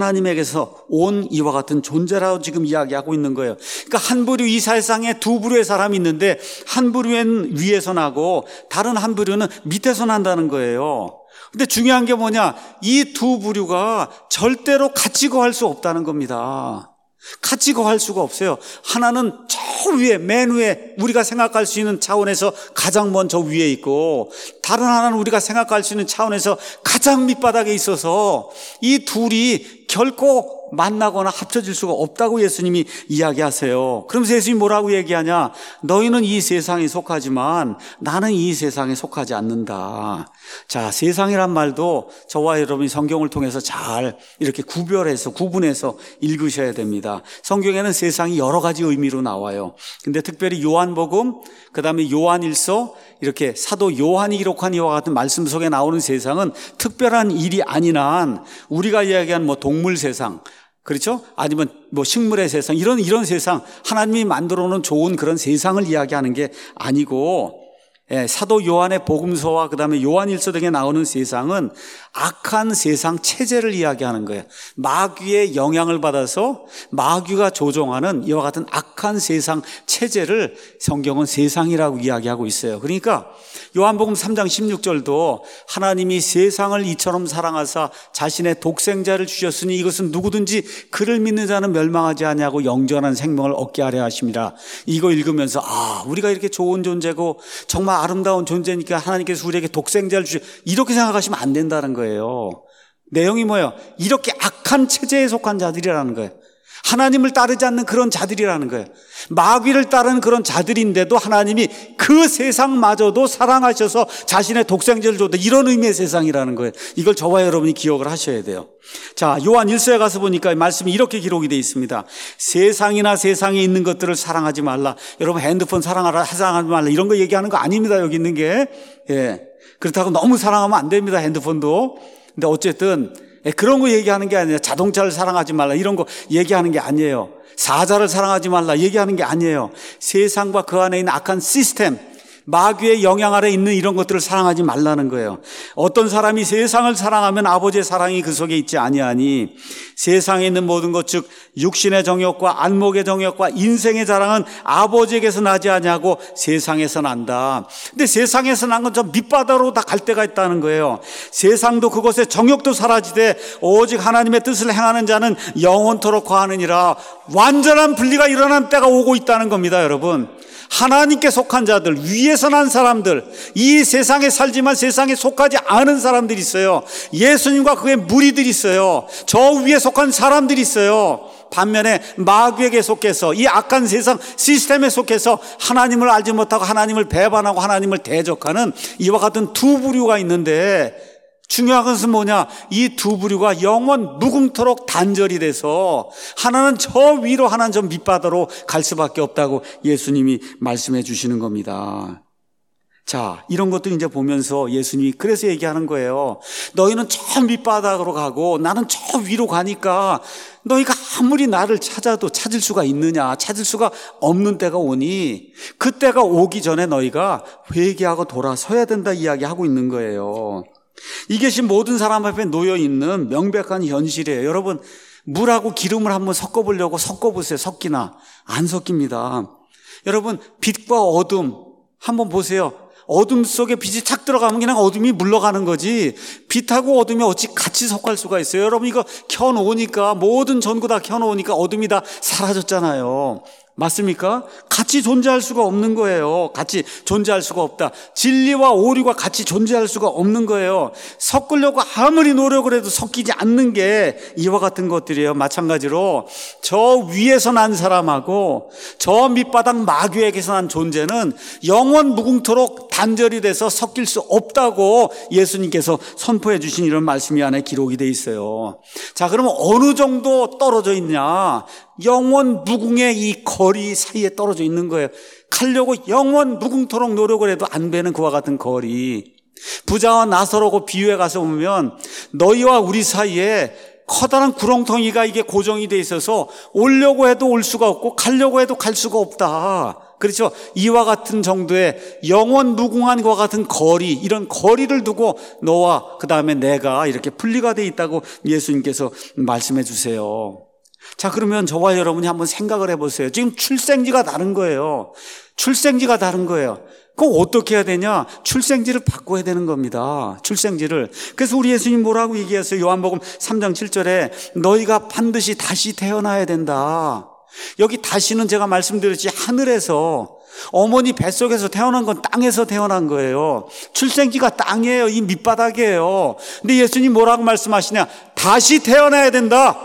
하나님에게서 온 이와 같은 존재라고 지금 이야기하고 있는 거예요. 그러니까 한 부류, 이 세상에 두 부류의 사람이 있는데 한 부류는 위에서 나고 다른 한 부류는 밑에서 난다는 거예요. 근데 중요한 게 뭐냐? 이 두 부류가 절대로 같이 거할 수 없다는 겁니다. 같이 거할 수가 없어요. 하나는 저 위에, 맨 위에 우리가 생각할 수 있는 차원에서 가장 먼저 위에 있고, 다른 하나는 우리가 생각할 수 있는 차원에서 가장 밑바닥에 있어서 이 둘이 결코 만나거나 합쳐질 수가 없다고 예수님이 이야기하세요. 그러면서 예수님이 뭐라고 얘기하냐? 너희는 이 세상에 속하지만 나는 이 세상에 속하지 않는다. 자, 세상이란 말도 저와 여러분이 성경을 통해서 잘 이렇게 구별해서 구분해서 읽으셔야 됩니다. 성경에는 세상이 여러 가지 의미로 나와요. 근데 특별히 요한복음, 그 다음에 요한일서, 이렇게 사도 요한이 기록한 이와 같은 말씀 속에 나오는 세상은 특별한 일이 아닌 한 우리가 이야기한 뭐 동물 세상, 그렇죠? 아니면 뭐 식물의 세상, 이런 이런 세상, 하나님이 만들어 놓은 좋은 그런 세상을 이야기하는 게 아니고, 예, 사도 요한의 복음서와 그 다음에 요한일서 등에 나오는 세상은 악한 세상 체제를 이야기하는 거예요. 마귀의 영향을 받아서 마귀가 조종하는 이와 같은 악한 세상 체제를 성경은 세상이라고 이야기하고 있어요. 그러니까 요한복음 삼 장 십육 절도 하나님이 세상을 이처럼 사랑하사 자신의 독생자를 주셨으니 이것은 누구든지 그를 믿는 자는 멸망하지 아니하고 영원한 생명을 얻게 하려 하심이라. 이거 읽으면서 아, 우리가 이렇게 좋은 존재고 정말 아름다운 존재니까 하나님께서 우리에게 독생자를 주셔, 이렇게 생각하시면 안 된다는 거예요. 내용이 뭐예요? 이렇게 악한 체제에 속한 자들이라는 거예요. 하나님을 따르지 않는 그런 자들이라는 거예요. 마귀를 따르는 그런 자들인데도 하나님이 그 세상마저도 사랑하셔서 자신의 독생자를 줬다, 이런 의미의 세상이라는 거예요. 이걸 저와 여러분이 기억을 하셔야 돼요. 자, 요한 일서에 가서 보니까 말씀이 이렇게 기록이 되어 있습니다. 세상이나 세상에 있는 것들을 사랑하지 말라. 여러분 핸드폰 사랑하라, 사랑하지 말라, 이런 거 얘기하는 거 아닙니다. 여기 있는 게. 예. 그렇다고 너무 사랑하면 안 됩니다. 핸드폰도. 근데 어쨌든 그런 거 얘기하는 게 아니에요. 자동차를 사랑하지 말라, 이런 거 얘기하는 게 아니에요. 사자를 사랑하지 말라 얘기하는 게 아니에요. 세상과 그 안에 있는 악한 시스템, 마귀의 영향 아래 있는 이런 것들을 사랑하지 말라는 거예요. 어떤 사람이 세상을 사랑하면 아버지의 사랑이 그 속에 있지 아니하니 세상에 있는 모든 것 즉 육신의 정욕과 안목의 정욕과 인생의 자랑은 아버지에게서 나지 아니하고 세상에서 난다. 근데 세상에서 난 건 저 밑바닥으로 다 갈 때가 있다는 거예요. 세상도 그것의 정욕도 사라지되 오직 하나님의 뜻을 행하는 자는 영원토록 거하느니라. 완전한 분리가 일어난 때가 오고 있다는 겁니다, 여러분. 하나님께 속한 자들, 위에서 난 사람들, 이 세상에 살지만 세상에 속하지 않은 사람들이 있어요. 예수님과 그의 무리들이 있어요. 저 위에 속한 사람들이 있어요. 반면에 마귀에게 속해서, 이 악한 세상 시스템에 속해서 하나님을 알지 못하고 하나님을 배반하고 하나님을 대적하는 이와 같은 두 부류가 있는데, 중요한 것은 뭐냐? 이 두 부류가 영원 무궁토록 단절이 돼서 하나는 저 위로, 하나는 저 밑바다로 갈 수밖에 없다고 예수님이 말씀해 주시는 겁니다. 자, 이런 것들 이제 보면서 예수님이 그래서 얘기하는 거예요. 너희는 저 밑바닥으로 가고 나는 저 위로 가니까 너희가 아무리 나를 찾아도 찾을 수가 있느냐? 찾을 수가 없는 때가 오니 그 때가 오기 전에 너희가 회개하고 돌아서야 된다 이야기하고 있는 거예요. 이것이 모든 사람 앞에 놓여 있는 명백한 현실이에요. 여러분, 물하고 기름을 한번 섞어보려고 섞어보세요. 섞이나? 안 섞입니다. 여러분, 빛과 어둠 한번 보세요. 어둠 속에 빛이 착 들어가면 그냥 어둠이 물러가는 거지, 빛하고 어둠이 어찌 같이 속할 수가 있어요? 여러분, 이거 켜놓으니까, 모든 전구 다 켜놓으니까 어둠이 다 사라졌잖아요. 맞습니까? 같이 존재할 수가 없는 거예요. 같이 존재할 수가 없다. 진리와 오류가 같이 존재할 수가 없는 거예요. 섞으려고 아무리 노력을 해도 섞이지 않는 게 이와 같은 것들이에요. 마찬가지로 저 위에서 난 사람하고 저 밑바닥 마귀에게서 난 존재는 영원 무궁토록 단절이 돼서 섞일 수 없다고 예수님께서 선포해 주신 이런 말씀이 안에 기록이 돼 있어요. 자, 그러면 어느 정도 떨어져 있냐? 영원 무궁의 이 거리 사이에 떨어져 있는 거예요. 가려고 영원 무궁토록 노력을 해도 안 되는 그와 같은 거리. 부자와 나사로고 비유에 가서 보면 너희와 우리 사이에 커다란 구렁텅이가 이게 고정이 돼 있어서 오려고 해도 올 수가 없고 가려고 해도 갈 수가 없다. 그렇죠? 이와 같은 정도의 영원 무궁한 것과 같은 거리, 이런 거리를 두고 너와 그 다음에 내가 이렇게 분리가 돼 있다고 예수님께서 말씀해 주세요. 자, 그러면 저와 여러분이 한번 생각을 해보세요. 지금 출생지가 다른 거예요. 출생지가 다른 거예요. 그럼 어떻게 해야 되냐? 출생지를 바꿔야 되는 겁니다. 출생지를. 그래서 우리 예수님 뭐라고 얘기했어요? 요한복음 삼 장 칠 절에 너희가 반드시 다시 태어나야 된다. 여기 다시는 제가 말씀드렸지, 하늘에서, 어머니 뱃속에서 태어난 건 땅에서 태어난 거예요. 출생지가 땅이에요. 이 밑바닥이에요. 근데 예수님 뭐라고 말씀하시냐? 다시 태어나야 된다.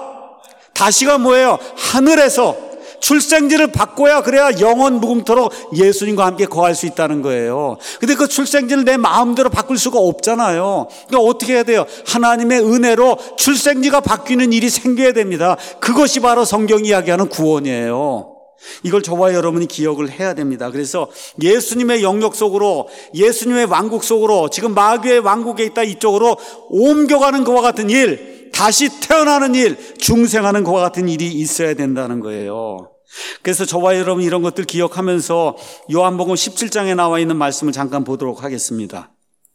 다시가 뭐예요? 하늘에서 출생지를 바꿔야, 그래야 영원 무궁토록 예수님과 함께 거할 수 있다는 거예요. 근데 그 출생지를 내 마음대로 바꿀 수가 없잖아요. 그러니까 어떻게 해야 돼요? 하나님의 은혜로 출생지가 바뀌는 일이 생겨야 됩니다. 그것이 바로 성경이 이야기하는 구원이에요. 이걸 저와 여러분이 기억을 해야 됩니다. 그래서 예수님의 영역 속으로, 예수님의 왕국 속으로, 지금 마귀의 왕국에 있다 이쪽으로 옮겨가는 것과 같은 일, 다시 태어나는 일, 중생하는 것과 같은 일이 있어야 된다는 거예요. 그래서 저와 여러분 이런 것들 기억하면서 요한복음 십칠 장에 나와 있는 말씀을 잠깐 보도록 하겠습니다.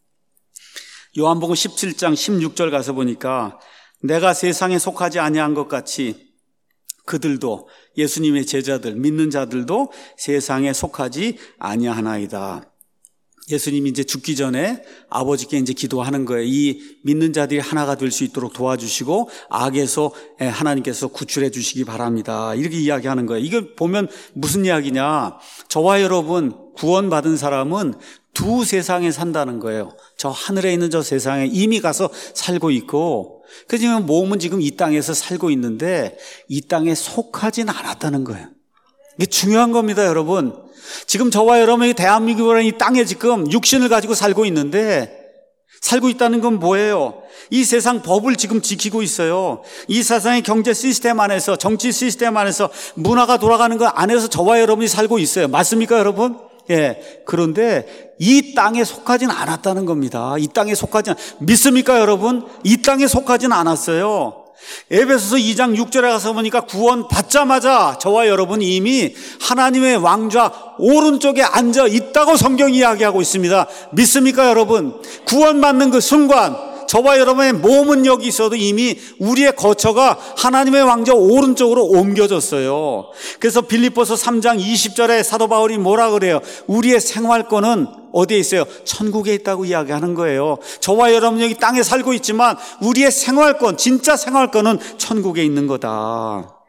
요한복음 십칠 장 십육 절 가서 보니까 내가 세상에 속하지 아니한 것 같이 그들도, 예수님의 제자들, 믿는 자들도 세상에 속하지 아니하나이다. 예수님이 이제 죽기 전에 아버지께 이제 기도하는 거예요. 이 믿는 자들이 하나가 될 수 있도록 도와주시고 악에서 하나님께서 구출해 주시기 바랍니다. 이렇게 이야기하는 거예요. 이걸 보면 무슨 이야기냐? 저와 여러분 구원받은 사람은 두 세상에 산다는 거예요. 저 하늘에 있는 저 세상에 이미 가서 살고 있고, 그래서 몸은 지금 이 땅에서 살고 있는데 이 땅에 속하진 않았다는 거예요. 이게 중요한 겁니다, 여러분. 지금 저와 여러분이 대한민국이라는 이 땅에 지금 육신을 가지고 살고 있는데, 살고 있다는 건 뭐예요? 이 세상 법을 지금 지키고 있어요. 이 세상의 경제 시스템 안에서, 정치 시스템 안에서, 문화가 돌아가는 것 안에서 저와 여러분이 살고 있어요. 맞습니까, 여러분? 예. 그런데 이 땅에 속하진 않았다는 겁니다. 이 땅에 속하지 않, 믿습니까, 여러분? 이 땅에 속하진 않았어요. 에베소서 이 장 육 절에 가서 보니까 구원 받자마자 저와 여러분이 이미 하나님의 왕좌 오른쪽에 앉아 있다고 성경이 이야기하고 있습니다. 믿습니까, 여러분? 구원받는 그 순간 저와 여러분의 몸은 여기 있어도 이미 우리의 거처가 하나님의 왕좌 오른쪽으로 옮겨졌어요. 그래서 빌립보서 삼 장 이십 절에 사도 바울이 뭐라 그래요? 우리의 생활권은 어디에 있어요? 천국에 있다고 이야기하는 거예요. 저와 여러분 여기 땅에 살고 있지만 우리의 생활권, 진짜 생활권은 천국에 있는 거다.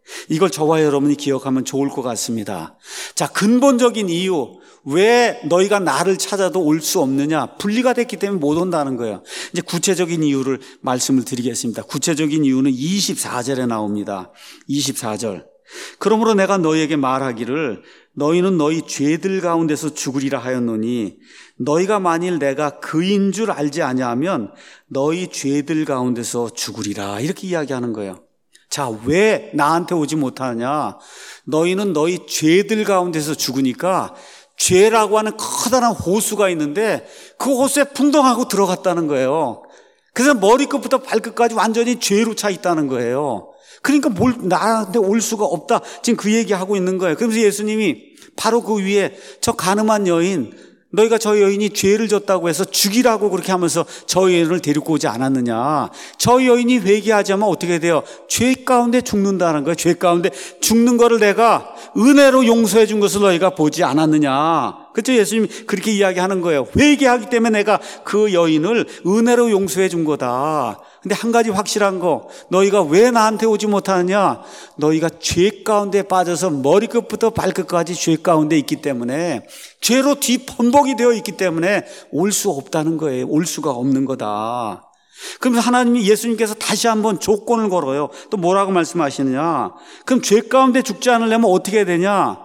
이걸 저와 여러분이 기억하면 좋을 것 같습니다. 자, 근본적인 이유, 왜 너희가 나를 찾아도 올 수 없느냐? 분리가 됐기 때문에 못 온다는 거예요. 이제 구체적인 이유를 말씀을 드리겠습니다. 구체적인 이유는 이십사 절에 나옵니다. 이십사 절. 그러므로 내가 너희에게 말하기를 너희는 너희 죄들 가운데서 죽으리라 하였노니 너희가 만일 내가 그인 줄 알지 아니하면 너희 죄들 가운데서 죽으리라. 이렇게 이야기하는 거예요. 자, 왜 나한테 오지 못하느냐? 너희는 너희 죄들 가운데서 죽으니까 죄라고 하는 커다란 호수가 있는데 그 호수에 풍덩하고 들어갔다는 거예요. 그래서 머리끝부터 발끝까지 완전히 죄로 차 있다는 거예요. 그러니까 뭘 나한테 올 수가 없다. 지금 그 얘기하고 있는 거예요. 그러면서 예수님이 바로 그 위에 저 가늠한 여인, 너희가 저 여인이 죄를 졌다고 해서 죽이라고 그렇게 하면서 저 여인을 데리고 오지 않았느냐. 저 여인이 회개하자면 어떻게 돼요? 죄 가운데 죽는다는 거예요. 죄 가운데 죽는 거를 내가 은혜로 용서해 준 것을 너희가 보지 않았느냐. 그렇죠? 예수님이 그렇게 이야기하는 거예요. 회개하기 때문에 내가 그 여인을 은혜로 용서해 준 거다. 근데 한 가지 확실한 거, 너희가 왜 나한테 오지 못하느냐? 너희가 죄 가운데 빠져서 머리끝부터 발끝까지 죄 가운데 있기 때문에, 죄로 뒤범벅이 되어 있기 때문에 올 수 없다는 거예요. 올 수가 없는 거다. 그러면서 하나님이, 예수님께서 다시 한번 조건을 걸어요. 또 뭐라고 말씀하시느냐? 그럼 죄 가운데 죽지 않으려면 어떻게 해야 되냐?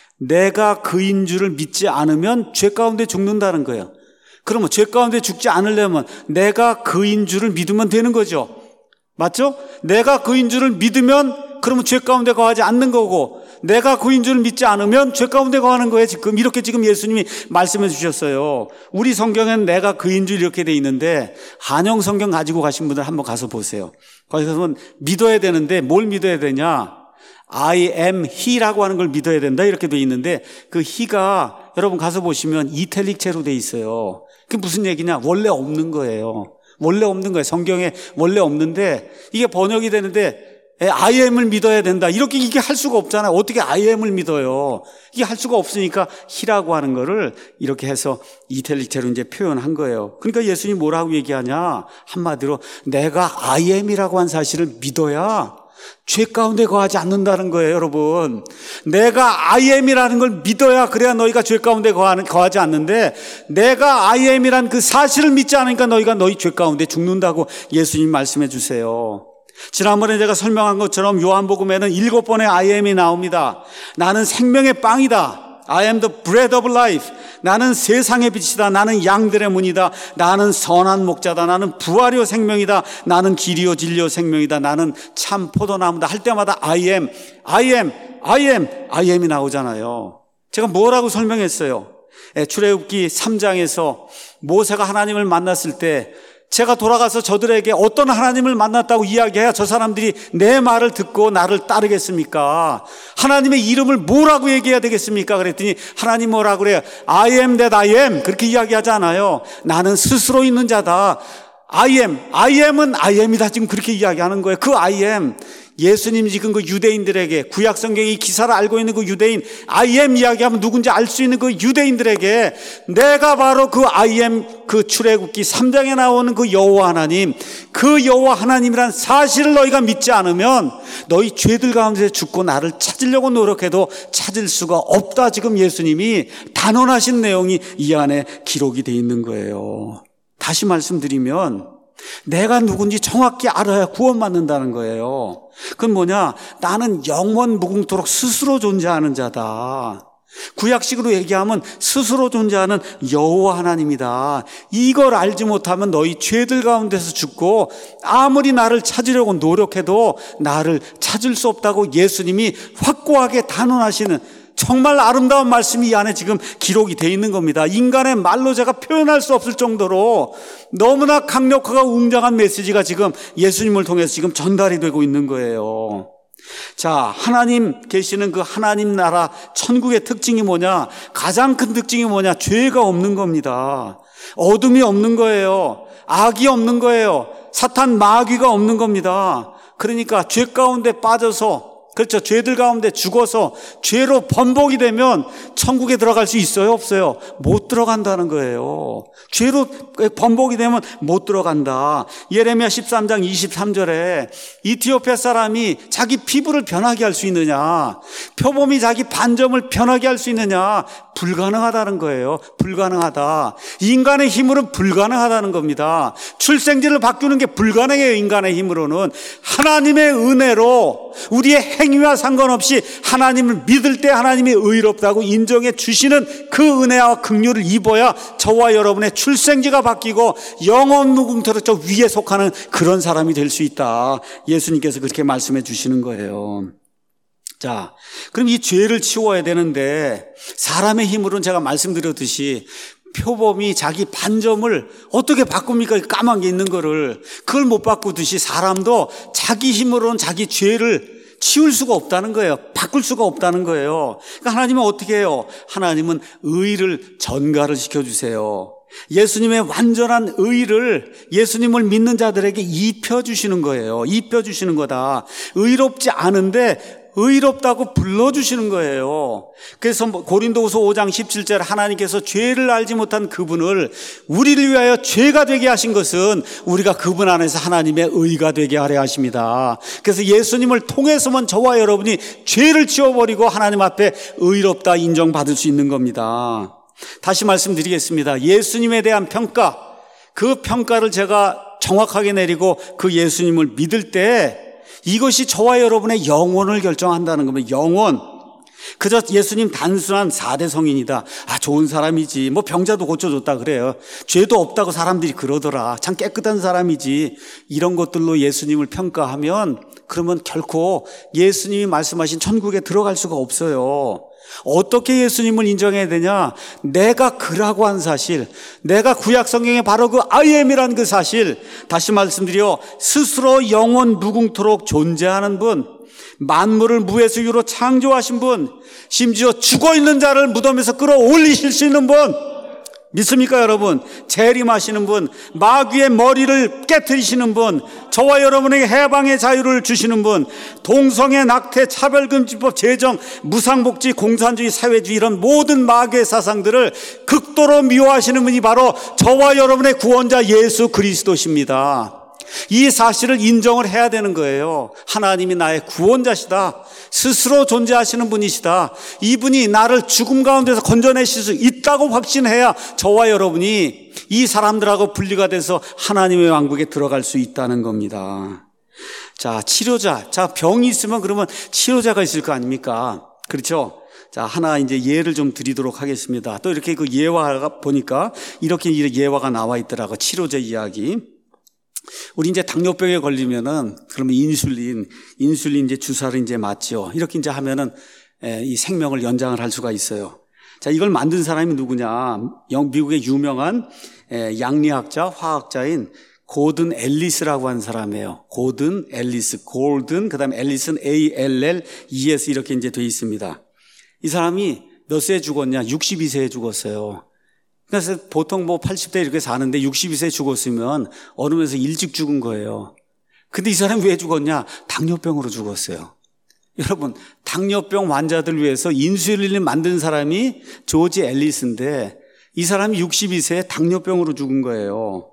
내가 그인 줄을 믿지 않으면 죄 가운데 죽는다는 거예요. 그러면 죄 가운데 죽지 않으려면 내가 그인 줄을 믿으면 되는 거죠. 맞죠? 내가 그인 줄을 믿으면 그러면 죄 가운데 거하지 않는 거고, 내가 그인 줄을 믿지 않으면 죄 가운데 거하는 거예요. 지금 이렇게 지금 예수님이 말씀해 주셨어요. 우리 성경에는 내가 그인 줄 이렇게 돼 있는데, 한영 성경 가지고 가신 분들 한번 가서 보세요. 거기서 믿어야 되는데 뭘 믿어야 되냐? I am he라고 하는 걸 믿어야 된다 이렇게 돼 있는데, 그 he가 여러분 가서 보시면 이탈릭체로 돼 있어요. 그게 무슨 얘기냐? 원래 없는 거예요. 원래 없는 거예요. 성경에 원래 없는데 이게 번역이 되는데 I am을 믿어야 된다. 이렇게 이게 할 수가 없잖아요. 어떻게 I am을 믿어요? 이게 할 수가 없으니까 he라고 하는 거를 이렇게 해서 이탈릭체로 이제 표현한 거예요. 그러니까 예수님이 뭐라고 얘기하냐? 한마디로 내가 I am이라고 한 사실을 믿어야 죄 가운데 거하지 않는다는 거예요, 여러분. 내가 I am이라는 걸 믿어야, 그래야 너희가 죄 가운데 거하는, 거하지 않는데, 내가 I am이란 그 사실을 믿지 않으니까 너희가 너희 죄 가운데 죽는다고 예수님 말씀해 주세요. 지난번에 제가 설명한 것처럼 요한복음에는 일곱 번의 I am이 나옵니다. 나는 생명의 빵이다. I am the bread of life. 나는 세상의 빛이다. 나는 양들의 문이다. 나는 선한 목자다. 나는 부활이요 생명이다. 나는 길이요 진리요 생명이다. 나는 참 포도나무다. 할 때마다 I am, I am, I am, I am이 나오잖아요. 제가 뭐라고 설명했어요? 출애굽기 삼 장에서 모세가 하나님을 만났을 때 제가 돌아가서 저들에게 어떤 하나님을 만났다고 이야기해야 저 사람들이 내 말을 듣고 나를 따르겠습니까? 하나님의 이름을 뭐라고 얘기해야 되겠습니까? 그랬더니 하나님 뭐라고 그래요? I am that I am. 그렇게 이야기하지 않아요. 나는 스스로 있는 자다. I am, I am은 I am이다. 지금 그렇게 이야기하는 거예요. 그 I am. 예수님 지금 그 유대인들에게, 구약 성경의 이 기사를 알고 있는 그 유대인, I am 이야기하면 누군지 알 수 있는 그 유대인들에게 내가 바로 그 I am, 그 출애굽기 삼 장에 나오는 그 여호와 하나님, 그 여호와 하나님이란 사실을 너희가 믿지 않으면 너희 죄들 가운데 죽고 나를 찾으려고 노력해도 찾을 수가 없다. 지금 예수님이 단언하신 내용이 이 안에 기록이 돼 있는 거예요. 다시 말씀드리면 내가 누군지 정확히 알아야 구원받는다는 거예요. 그건 뭐냐? 나는 영원 무궁토록 스스로 존재하는 자다. 구약식으로 얘기하면 스스로 존재하는 여호와 하나님이다. 이걸 알지 못하면 너희 죄들 가운데서 죽고 아무리 나를 찾으려고 노력해도 나를 찾을 수 없다고 예수님이 확고하게 단언하시는 정말 아름다운 말씀이 이 안에 지금 기록이 되어 있는 겁니다. 인간의 말로 제가 표현할 수 없을 정도로 너무나 강력하고 웅장한 메시지가 지금 예수님을 통해서 지금 전달이 되고 있는 거예요. 자, 하나님 계시는 그 하나님 나라 천국의 특징이 뭐냐? 가장 큰 특징이 뭐냐? 죄가 없는 겁니다. 어둠이 없는 거예요. 악이 없는 거예요. 사탄 마귀가 없는 겁니다. 그러니까 죄 가운데 빠져서 그렇죠. 죄들 가운데 죽어서 죄로 번복이 되면 천국에 들어갈 수 있어요? 없어요? 못 들어간다는 거예요. 죄로 번복이 되면 못 들어간다. 예레미야 십삼 장 이십삼 절에 이티오피아 사람이 자기 피부를 변하게 할 수 있느냐, 표범이 자기 반점을 변하게 할 수 있느냐, 불가능하다는 거예요. 불가능하다. 인간의 힘으로는 불가능하다는 겁니다. 출생지를 바꾸는 게 불가능해요. 인간의 힘으로는. 하나님의 은혜로 우리의 행위와 상관없이 하나님을 믿을 때 하나님이 의롭다고 인정해 주시는 그 은혜와 긍휼을 입어야 저와 여러분의 출생지가 바뀌고 영원 무궁토록 저 위에 속하는 그런 사람이 될 수 있다. 예수님께서 그렇게 말씀해 주시는 거예요. 자, 그럼 이 죄를 치워야 되는데 사람의 힘으로는 제가 말씀드렸듯이 표범이 자기 반점을 어떻게 바꿉니까? 까만 게 있는 거를. 그걸 못 바꾸듯이 사람도 자기 힘으로는 자기 죄를 치울 수가 없다는 거예요. 바꿀 수가 없다는 거예요. 그러니까 하나님은 어떻게 해요? 하나님은 의를 전가를 시켜주세요. 예수님의 완전한 의를 예수님을 믿는 자들에게 입혀주시는 거예요. 입혀주시는 거다. 의롭지 않은데 의롭다고 불러주시는 거예요. 그래서 고린도후서 오 장 십칠 절 하나님께서 죄를 알지 못한 그분을 우리를 위하여 죄가 되게 하신 것은 우리가 그분 안에서 하나님의 의가 되게 하려 하십니다. 그래서 예수님을 통해서만 저와 여러분이 죄를 지워버리고 하나님 앞에 의롭다 인정받을 수 있는 겁니다. 다시 말씀드리겠습니다. 예수님에 대한 평가, 그 평가를 제가 정확하게 내리고 그 예수님을 믿을 때 이것이 저와 여러분의 영혼을 결정한다는 겁니다. 영혼. 그저 예수님 단순한 사 대 성인이다. 아, 좋은 사람이지. 뭐 병자도 고쳐줬다 그래요. 죄도 없다고 사람들이 그러더라. 참 깨끗한 사람이지. 이런 것들로 예수님을 평가하면 그러면 결코 예수님이 말씀하신 천국에 들어갈 수가 없어요. 어떻게 예수님을 인정해야 되냐? 내가 그라고 한 사실, 내가 구약 성경에 바로 그 I am이란 그 사실, 다시 말씀드려 스스로 영원 무궁토록 존재하는 분, 만물을 무에서 유로 창조하신 분, 심지어 죽어있는 자를 무덤에서 끌어올리실 수 있는 분, 믿습니까 여러분? 재림하시는 분, 마귀의 머리를 깨트리시는 분, 저와 여러분에게 해방의 자유를 주시는 분, 동성애, 낙태, 차별금지법 제정, 무상복지, 공산주의, 사회주의 이런 모든 마귀의 사상들을 극도로 미워하시는 분이 바로 저와 여러분의 구원자 예수 그리스도십니다. 이 사실을 인정을 해야 되는 거예요. 하나님이 나의 구원자시다. 스스로 존재하시는 분이시다. 이분이 나를 죽음 가운데서 건져내실 수 있다고 확신해야 저와 여러분이 이 사람들하고 분리가 돼서 하나님의 왕국에 들어갈 수 있다는 겁니다. 자, 치료자. 자, 병이 있으면 그러면 치료자가 있을 거 아닙니까? 그렇죠? 자, 하나 이제 예를 좀 드리도록 하겠습니다. 또 이렇게 그 예화가 보니까 이렇게 예화가 나와 있더라고. 치료제 이야기. 우리 이제 당뇨병에 걸리면은 그러면 인슐린, 인슐린 이제 주사를 이제 맞죠. 이렇게 이제 하면은 이 생명을 연장을 할 수가 있어요. 자, 이걸 만든 사람이 누구냐? 미국의 유명한 양리학자, 화학자인 고든 앨리스라고 하는 사람이에요. 고든 앨리스, 골든, 그 다음에 앨리스는 A L L E S 이렇게 이제 돼 있습니다. 이 사람이 몇 세에 죽었냐? 육십이 세에 죽었어요. 그래서 보통 뭐 팔십 대 이렇게 사는데 육십이 세에 죽었으면 어느면서 일찍 죽은 거예요. 근데 이 사람이 왜 죽었냐? 당뇨병으로 죽었어요. 여러분, 당뇨병 환자들 위해서 인슐린을 만든 사람이 조지 앨리스인데 이 사람이 육십이 세에 당뇨병으로 죽은 거예요.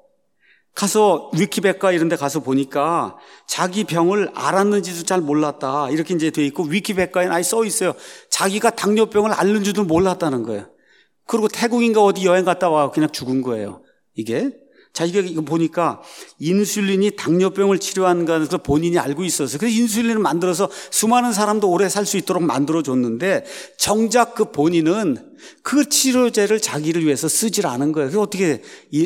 가서 위키백과 이런 데 가서 보니까 자기 병을 알았는지도 잘 몰랐다. 이렇게 이제 돼 있고 위키백과에 아예 써 있어요. 자기가 당뇨병을 앓는 줄도 몰랐다는 거예요. 그리고 태국인가 어디 여행 갔다 와 그냥 죽은 거예요. 이게. 자, 이게 이거 보니까 인슐린이 당뇨병을 치료하는 것을 본인이 알고 있었어요. 그래서 인슐린을 만들어서 수많은 사람도 오래 살 수 있도록 만들어줬는데 정작 그 본인은 그 치료제를 자기를 위해서 쓰질 않은 거예요. 그래서 어떻게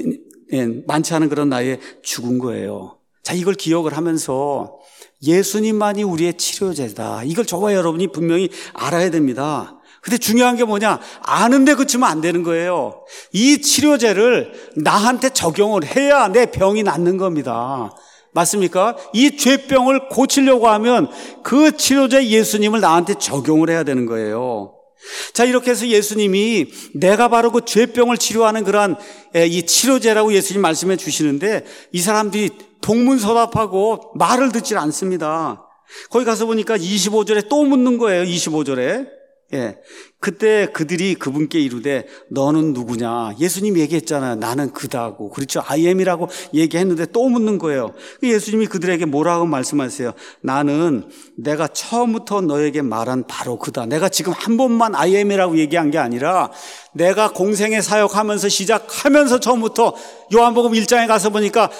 많지 않은 그런 나이에 죽은 거예요. 자, 이걸 기억을 하면서 예수님만이 우리의 치료제다. 이걸 저와 여러분이 분명히 알아야 됩니다. 근데 중요한 게 뭐냐? 아는데 그치면 안 되는 거예요. 이 치료제를 나한테 적용을 해야 내 병이 낫는 겁니다. 맞습니까? 이 죄병을 고치려고 하면 그 치료제 예수님을 나한테 적용을 해야 되는 거예요. 자, 이렇게 해서 예수님이 내가 바로 그 죄병을 치료하는 그러한 이 치료제라고 예수님 말씀해 주시는데 이 사람들이 동문서답하고 말을 듣질 않습니다. 거기 가서 보니까 이십오 절에 또 묻는 거예요. 이십오 절에. 예. 그때 그들이 그분께 이르되 너는 누구냐? 예수님이 얘기했잖아요. 나는 그다고. 그렇죠. I am이라고 얘기했는데 또 묻는 거예요. 예수님이 그들에게 뭐라고 말씀하세요? 나는 내가 처음부터 너에게 말한 바로 그다. 내가 지금 한 번만 I am이라고 얘기한 게 아니라 내가 공생의 사역하면서 시작하면서 처음부터 요한복음 일 장에 가서 보니까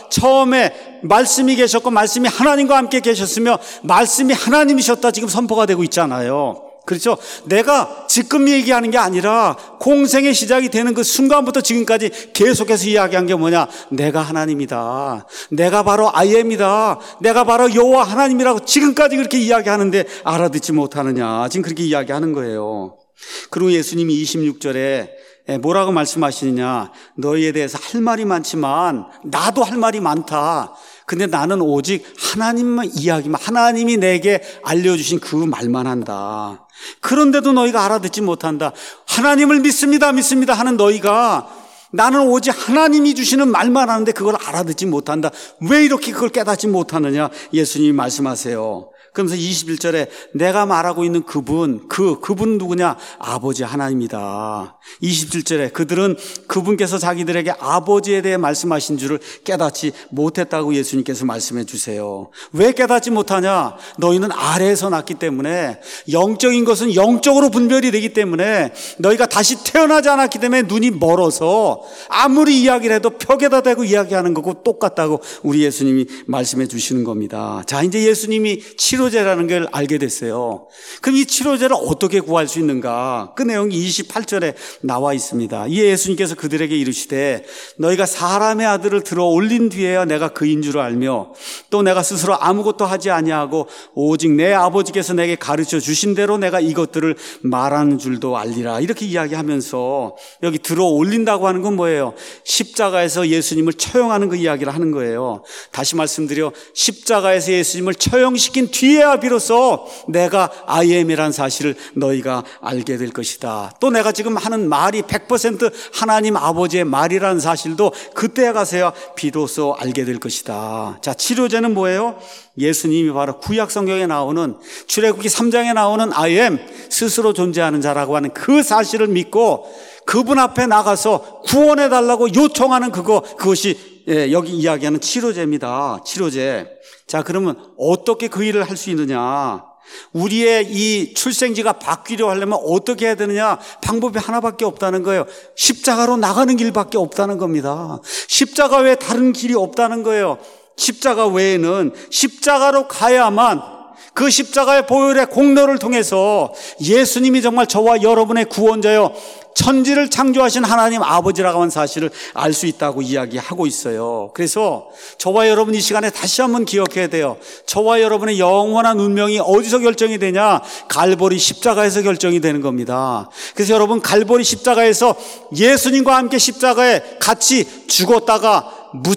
처음에 말씀이 계셨고 말씀이 하나님과 함께 계셨으며 말씀이 하나님이셨다 지금 선포가 되고 있잖아요. 그렇죠? 내가 지금 얘기하는 게 아니라 공생의 시작이 되는 그 순간부터 지금까지 계속해서 이야기한 게 뭐냐? 내가 하나님이다. 내가 바로 I am이다. 내가 바로 여호와 하나님이라고 지금까지 그렇게 이야기하는데 알아듣지 못하느냐? 지금 그렇게 이야기하는 거예요. 그리고 예수님이 이십육 절에 뭐라고 말씀하시느냐? 너희에 대해서 할 말이 많지만 나도 할 말이 많다. 근데 나는 오직 하나님만 이야기만, 하나님이 내게 알려주신 그 말만 한다. 그런데도 너희가 알아듣지 못한다. 하나님을 믿습니다, 믿습니다 하는 너희가 나는 오직 하나님이 주시는 말만 하는데 그걸 알아듣지 못한다. 왜 이렇게 그걸 깨닫지 못하느냐? 예수님이 말씀하세요. 그러면서 이십일 절에 내가 말하고 있는 그분, 그, 그분 누구냐? 아버지 하나님이다. 이십칠 절에 그들은 그분께서 자기들에게 아버지에 대해 말씀하신 줄을 깨닫지 못했다고 예수님께서 말씀해 주세요. 왜 깨닫지 못하냐? 너희는 아래에서 났기 때문에 영적인 것은 영적으로 분별이 되기 때문에 너희가 다시 태어나지 않았기 때문에 눈이 멀어서 아무리 이야기를 해도 벽에다 대고 이야기하는 거고 똑같다고 우리 예수님이 말씀해 주시는 겁니다. 자, 이제 예수님이 치료제라는 걸 알게 됐어요. 그럼 이 치료제를 어떻게 구할 수 있는가? 그 내용이 이십팔 절에 나와 있습니다. 이에 예수님께서 그들에게 이르시되 너희가 사람의 아들을 들어 올린 뒤에야 내가 그인 줄 알며 또 내가 스스로 아무것도 하지 아니하고 오직 내 아버지께서 내게 가르쳐 주신 대로 내가 이것들을 말하는 줄도 알리라. 이렇게 이야기하면서 여기 들어 올린다고 하는 건 뭐예요? 십자가에서 예수님을 처형하는 그 이야기를 하는 거예요. 다시 말씀드려 십자가에서 예수님을 처형시킨 뒤에야 비로소 내가 I am이라는 사실을 너희가 알게 될 것이다. 또 내가 지금 하는 말이 백 퍼센트 하나님 아버지의 말이라는 사실도 그때에 가서야 비로소 알게 될 것이다. 자, 치료제는 뭐예요? 예수님이 바로 구약 성경에 나오는 출애굽기 삼 장에 나오는 I am, 스스로 존재하는 자라고 하는 그 사실을 믿고 그분 앞에 나가서 구원해 달라고 요청하는 그거, 그것이 예, 여기 이야기하는 치료제입니다. 치료제. 자, 그러면 어떻게 그 일을 할 수 있느냐? 우리의 이 출생지가 바뀌려 하려면 어떻게 해야 되느냐? 방법이 하나밖에 없다는 거예요. 십자가로 나가는 길밖에 없다는 겁니다. 십자가 외에 다른 길이 없다는 거예요. 십자가 외에는 십자가로 가야만 그 십자가의 보혈의 공로를 통해서 예수님이 정말 저와 여러분의 구원자요 천지를 창조하신 하나님 아버지라고 하는 사실을 알 수 있다고 이야기하고 있어요. 그래서 저와 여러분 이 시간에 다시 한번 기억해야 돼요. 저와 여러분의 영원한 운명이 어디서 결정이 되냐? 갈보리 십자가에서 결정이 되는 겁니다. 그래서 여러분 갈보리 십자가에서 예수님과 함께 십자가에 같이 죽었다가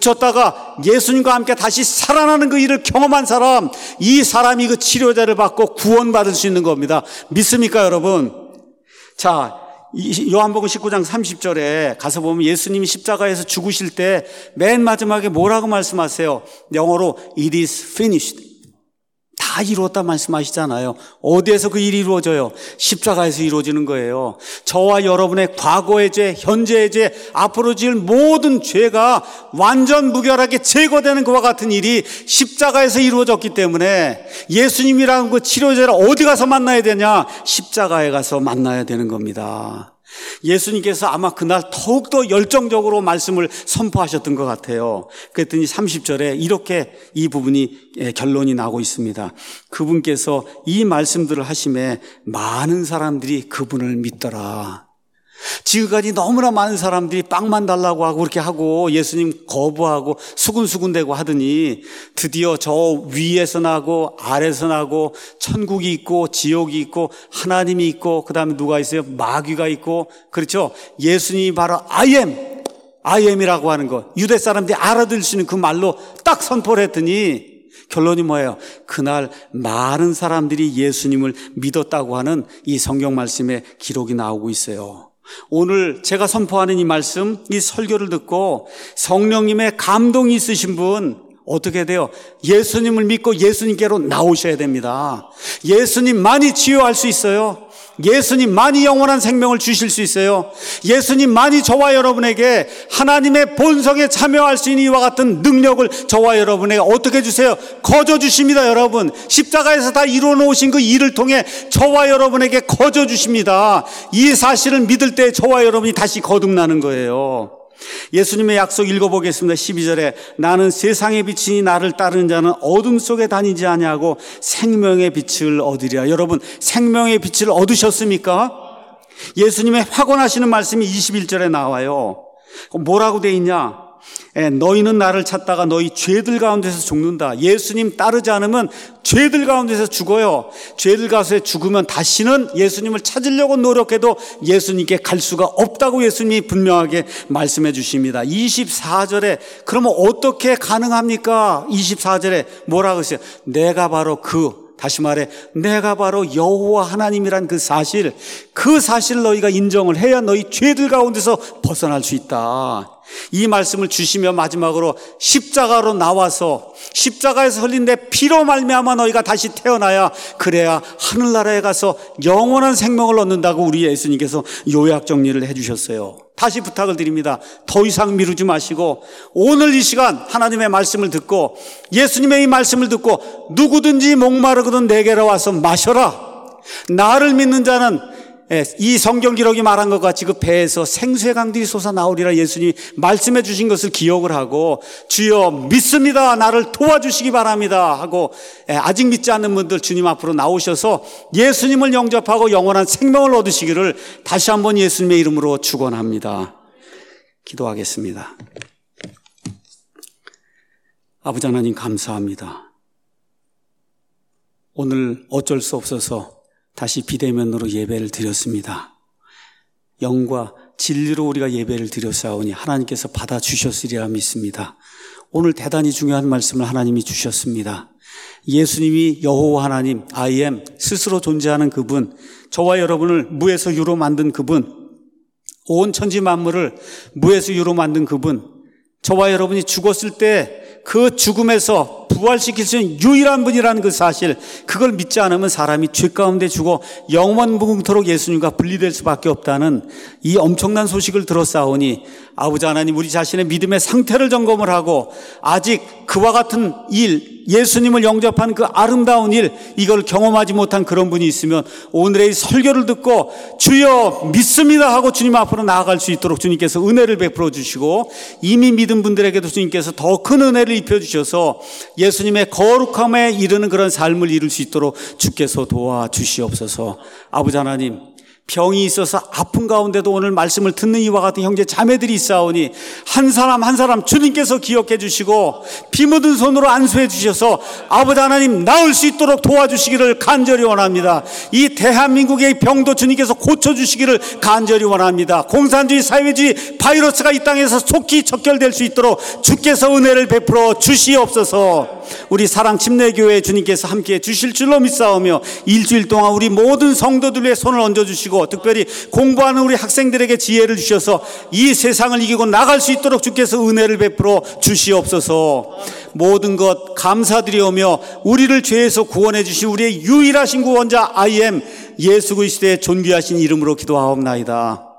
묻혔다가 예수님과 함께 다시 살아나는 그 일을 경험한 사람, 이 사람이 그 치료제를 받고 구원받을 수 있는 겁니다. 믿습니까 여러분? 자, 요한복음 십구 장 삼십 절에 가서 보면 예수님이 십자가에서 죽으실 때 맨 마지막에 뭐라고 말씀하세요? 영어로 It is finished. 다 이루었다 말씀하시잖아요. 어디에서 그 일이 이루어져요? 십자가에서 이루어지는 거예요. 저와 여러분의 과거의 죄, 현재의 죄, 앞으로 지을 모든 죄가 완전 무결하게 제거되는 그와 같은 일이 십자가에서 이루어졌기 때문에 예수님이라는 그 치료제를 어디 가서 만나야 되냐? 십자가에 가서 만나야 되는 겁니다. 예수님께서 아마 그날 더욱더 열정적으로 말씀을 선포하셨던 것 같아요. 그랬더니 삼십 절에 이렇게 이 부분이 결론이 나고 있습니다. 그분께서 이 말씀들을 하심에 많은 사람들이 그분을 믿더라. 지금까지 너무나 많은 사람들이 빵만 달라고 하고 그렇게 하고 예수님 거부하고 수군수군대고 하더니 드디어 저 위에서 나고 아래에서 나고 천국이 있고 지옥이 있고 하나님이 있고 그 다음에 누가 있어요? 마귀가 있고 그렇죠? 예수님이 바로 I am, I am이라고 하는 거 유대 사람들이 알아들을 수 있는 그 말로 딱 선포를 했더니 결론이 뭐예요? 그날 많은 사람들이 예수님을 믿었다고 하는 이 성경 말씀에 기록이 나오고 있어요. 오늘 제가 선포하는 이 말씀, 이 설교를 듣고 성령님의 감동이 있으신 분 어떻게 돼요? 예수님을 믿고 예수님께로 나오셔야 됩니다. 예수님만이 치유할 수 있어요. 예수님만이 영원한 생명을 주실 수 있어요. 예수님만이 저와 여러분에게 하나님의 본성에 참여할 수 있는 이와 같은 능력을 저와 여러분에게 어떻게 주세요? 거저 주십니다. 여러분, 십자가에서 다 이루어 놓으신 그 일을 통해 저와 여러분에게 거저 주십니다. 이 사실을 믿을 때 저와 여러분이 다시 거듭나는 거예요. 예수님의 약속 읽어보겠습니다. 십이 절에 나는 세상의 빛이니 나를 따르는 자는 어둠 속에 다니지 아니하고 생명의 빛을 얻으리라. 여러분, 생명의 빛을 얻으셨습니까? 예수님의 확언하시는 말씀이 이십일 절에 나와요. 뭐라고 돼 있냐? 예, 너희는 나를 찾다가 너희 죄들 가운데서 죽는다. 예수님 따르지 않으면 죄들 가운데서 죽어요. 죄들 가운데 죽으면 다시는 예수님을 찾으려고 노력해도 예수님께 갈 수가 없다고 예수님이 분명하게 말씀해 주십니다. 이십사 절에 그러면 어떻게 가능합니까? 이십사 절에 뭐라고 했어요? 내가 바로 그, 다시 말해 내가 바로 여호와 하나님이란 그 사실, 그 사실을 너희가 인정을 해야 너희 죄들 가운데서 벗어날 수 있다. 이 말씀을 주시며 마지막으로 십자가로 나와서 십자가에서 흘린 내 피로 말미암아 너희가 다시 태어나야, 그래야 하늘나라에 가서 영원한 생명을 얻는다고 우리 예수님께서 요약 정리를 해주셨어요. 다시 부탁을 드립니다. 더 이상 미루지 마시고 오늘 이 시간 하나님의 말씀을 듣고 예수님의 이 말씀을 듣고 누구든지 목마르거든 내게로 와서 마셔라. 나를 믿는 자는 이 성경 기록이 말한 것 같이 그 배에서 생수의 강들이 솟아나오리라 예수님이 말씀해 주신 것을 기억을 하고 주여 믿습니다, 나를 도와주시기 바랍니다 하고 아직 믿지 않는 분들 주님 앞으로 나오셔서 예수님을 영접하고 영원한 생명을 얻으시기를 다시 한번 예수님의 이름으로 축원합니다. 기도하겠습니다. 아버지 하나님 감사합니다. 오늘 어쩔 수 없어서 다시 비대면으로 예배를 드렸습니다. 영과 진리로 우리가 예배를 드렸사오니 하나님께서 받아주셨으리라 믿습니다. 오늘 대단히 중요한 말씀을 하나님이 주셨습니다. 예수님이 여호와 하나님, I am, 스스로 존재하는 그분, 저와 여러분을 무에서 유로 만든 그분, 온 천지 만물을 무에서 유로 만든 그분, 저와 여러분이 죽었을 때 그 죽음에서 부활시킬 수 있는 유일한 분이라는 그 사실, 그걸 믿지 않으면 사람이 죄 가운데 죽어 영원 무궁토록 예수님과 분리될 수밖에 없다는 이 엄청난 소식을 들었사오니 아버지 하나님, 우리 자신의 믿음의 상태를 점검을 하고 아직 그와 같은 일, 예수님을 영접한 그 아름다운 일, 이걸 경험하지 못한 그런 분이 있으면 오늘의 설교를 듣고 주여 믿습니다 하고 주님 앞으로 나아갈 수 있도록 주님께서 은혜를 베풀어 주시고, 이미 믿은 분들에게도 주님께서 더 큰 은혜를 입혀 주셔서 예수님의 거룩함에 이르는 그런 삶을 이룰 수 있도록 주께서 도와주시옵소서. 아버지 하나님, 병이 있어서 아픈 가운데도 오늘 말씀을 듣는 이와 같은 형제 자매들이 있사오니 한 사람 한 사람 주님께서 기억해 주시고 피 묻은 손으로 안수해 주셔서 아버지 하나님 나을 수 있도록 도와주시기를 간절히 원합니다. 이 대한민국의 병도 주님께서 고쳐주시기를 간절히 원합니다. 공산주의 사회주의 바이러스가 이 땅에서 속히 척결될 수 있도록 주께서 은혜를 베풀어 주시옵소서. 우리 사랑 침례교회 주님께서 함께해 주실 줄로 믿사오며 일주일 동안 우리 모든 성도들 위해 손을 얹어주시고 특별히 공부하는 우리 학생들에게 지혜를 주셔서 이 세상을 이기고 나갈 수 있도록 주께서 은혜를 베풀어 주시옵소서. 모든 것 감사드리오며 우리를 죄에서 구원해 주신 우리의 유일하신 구원자 I am 예수 그리스도의 존귀하신 이름으로 기도하옵나이다.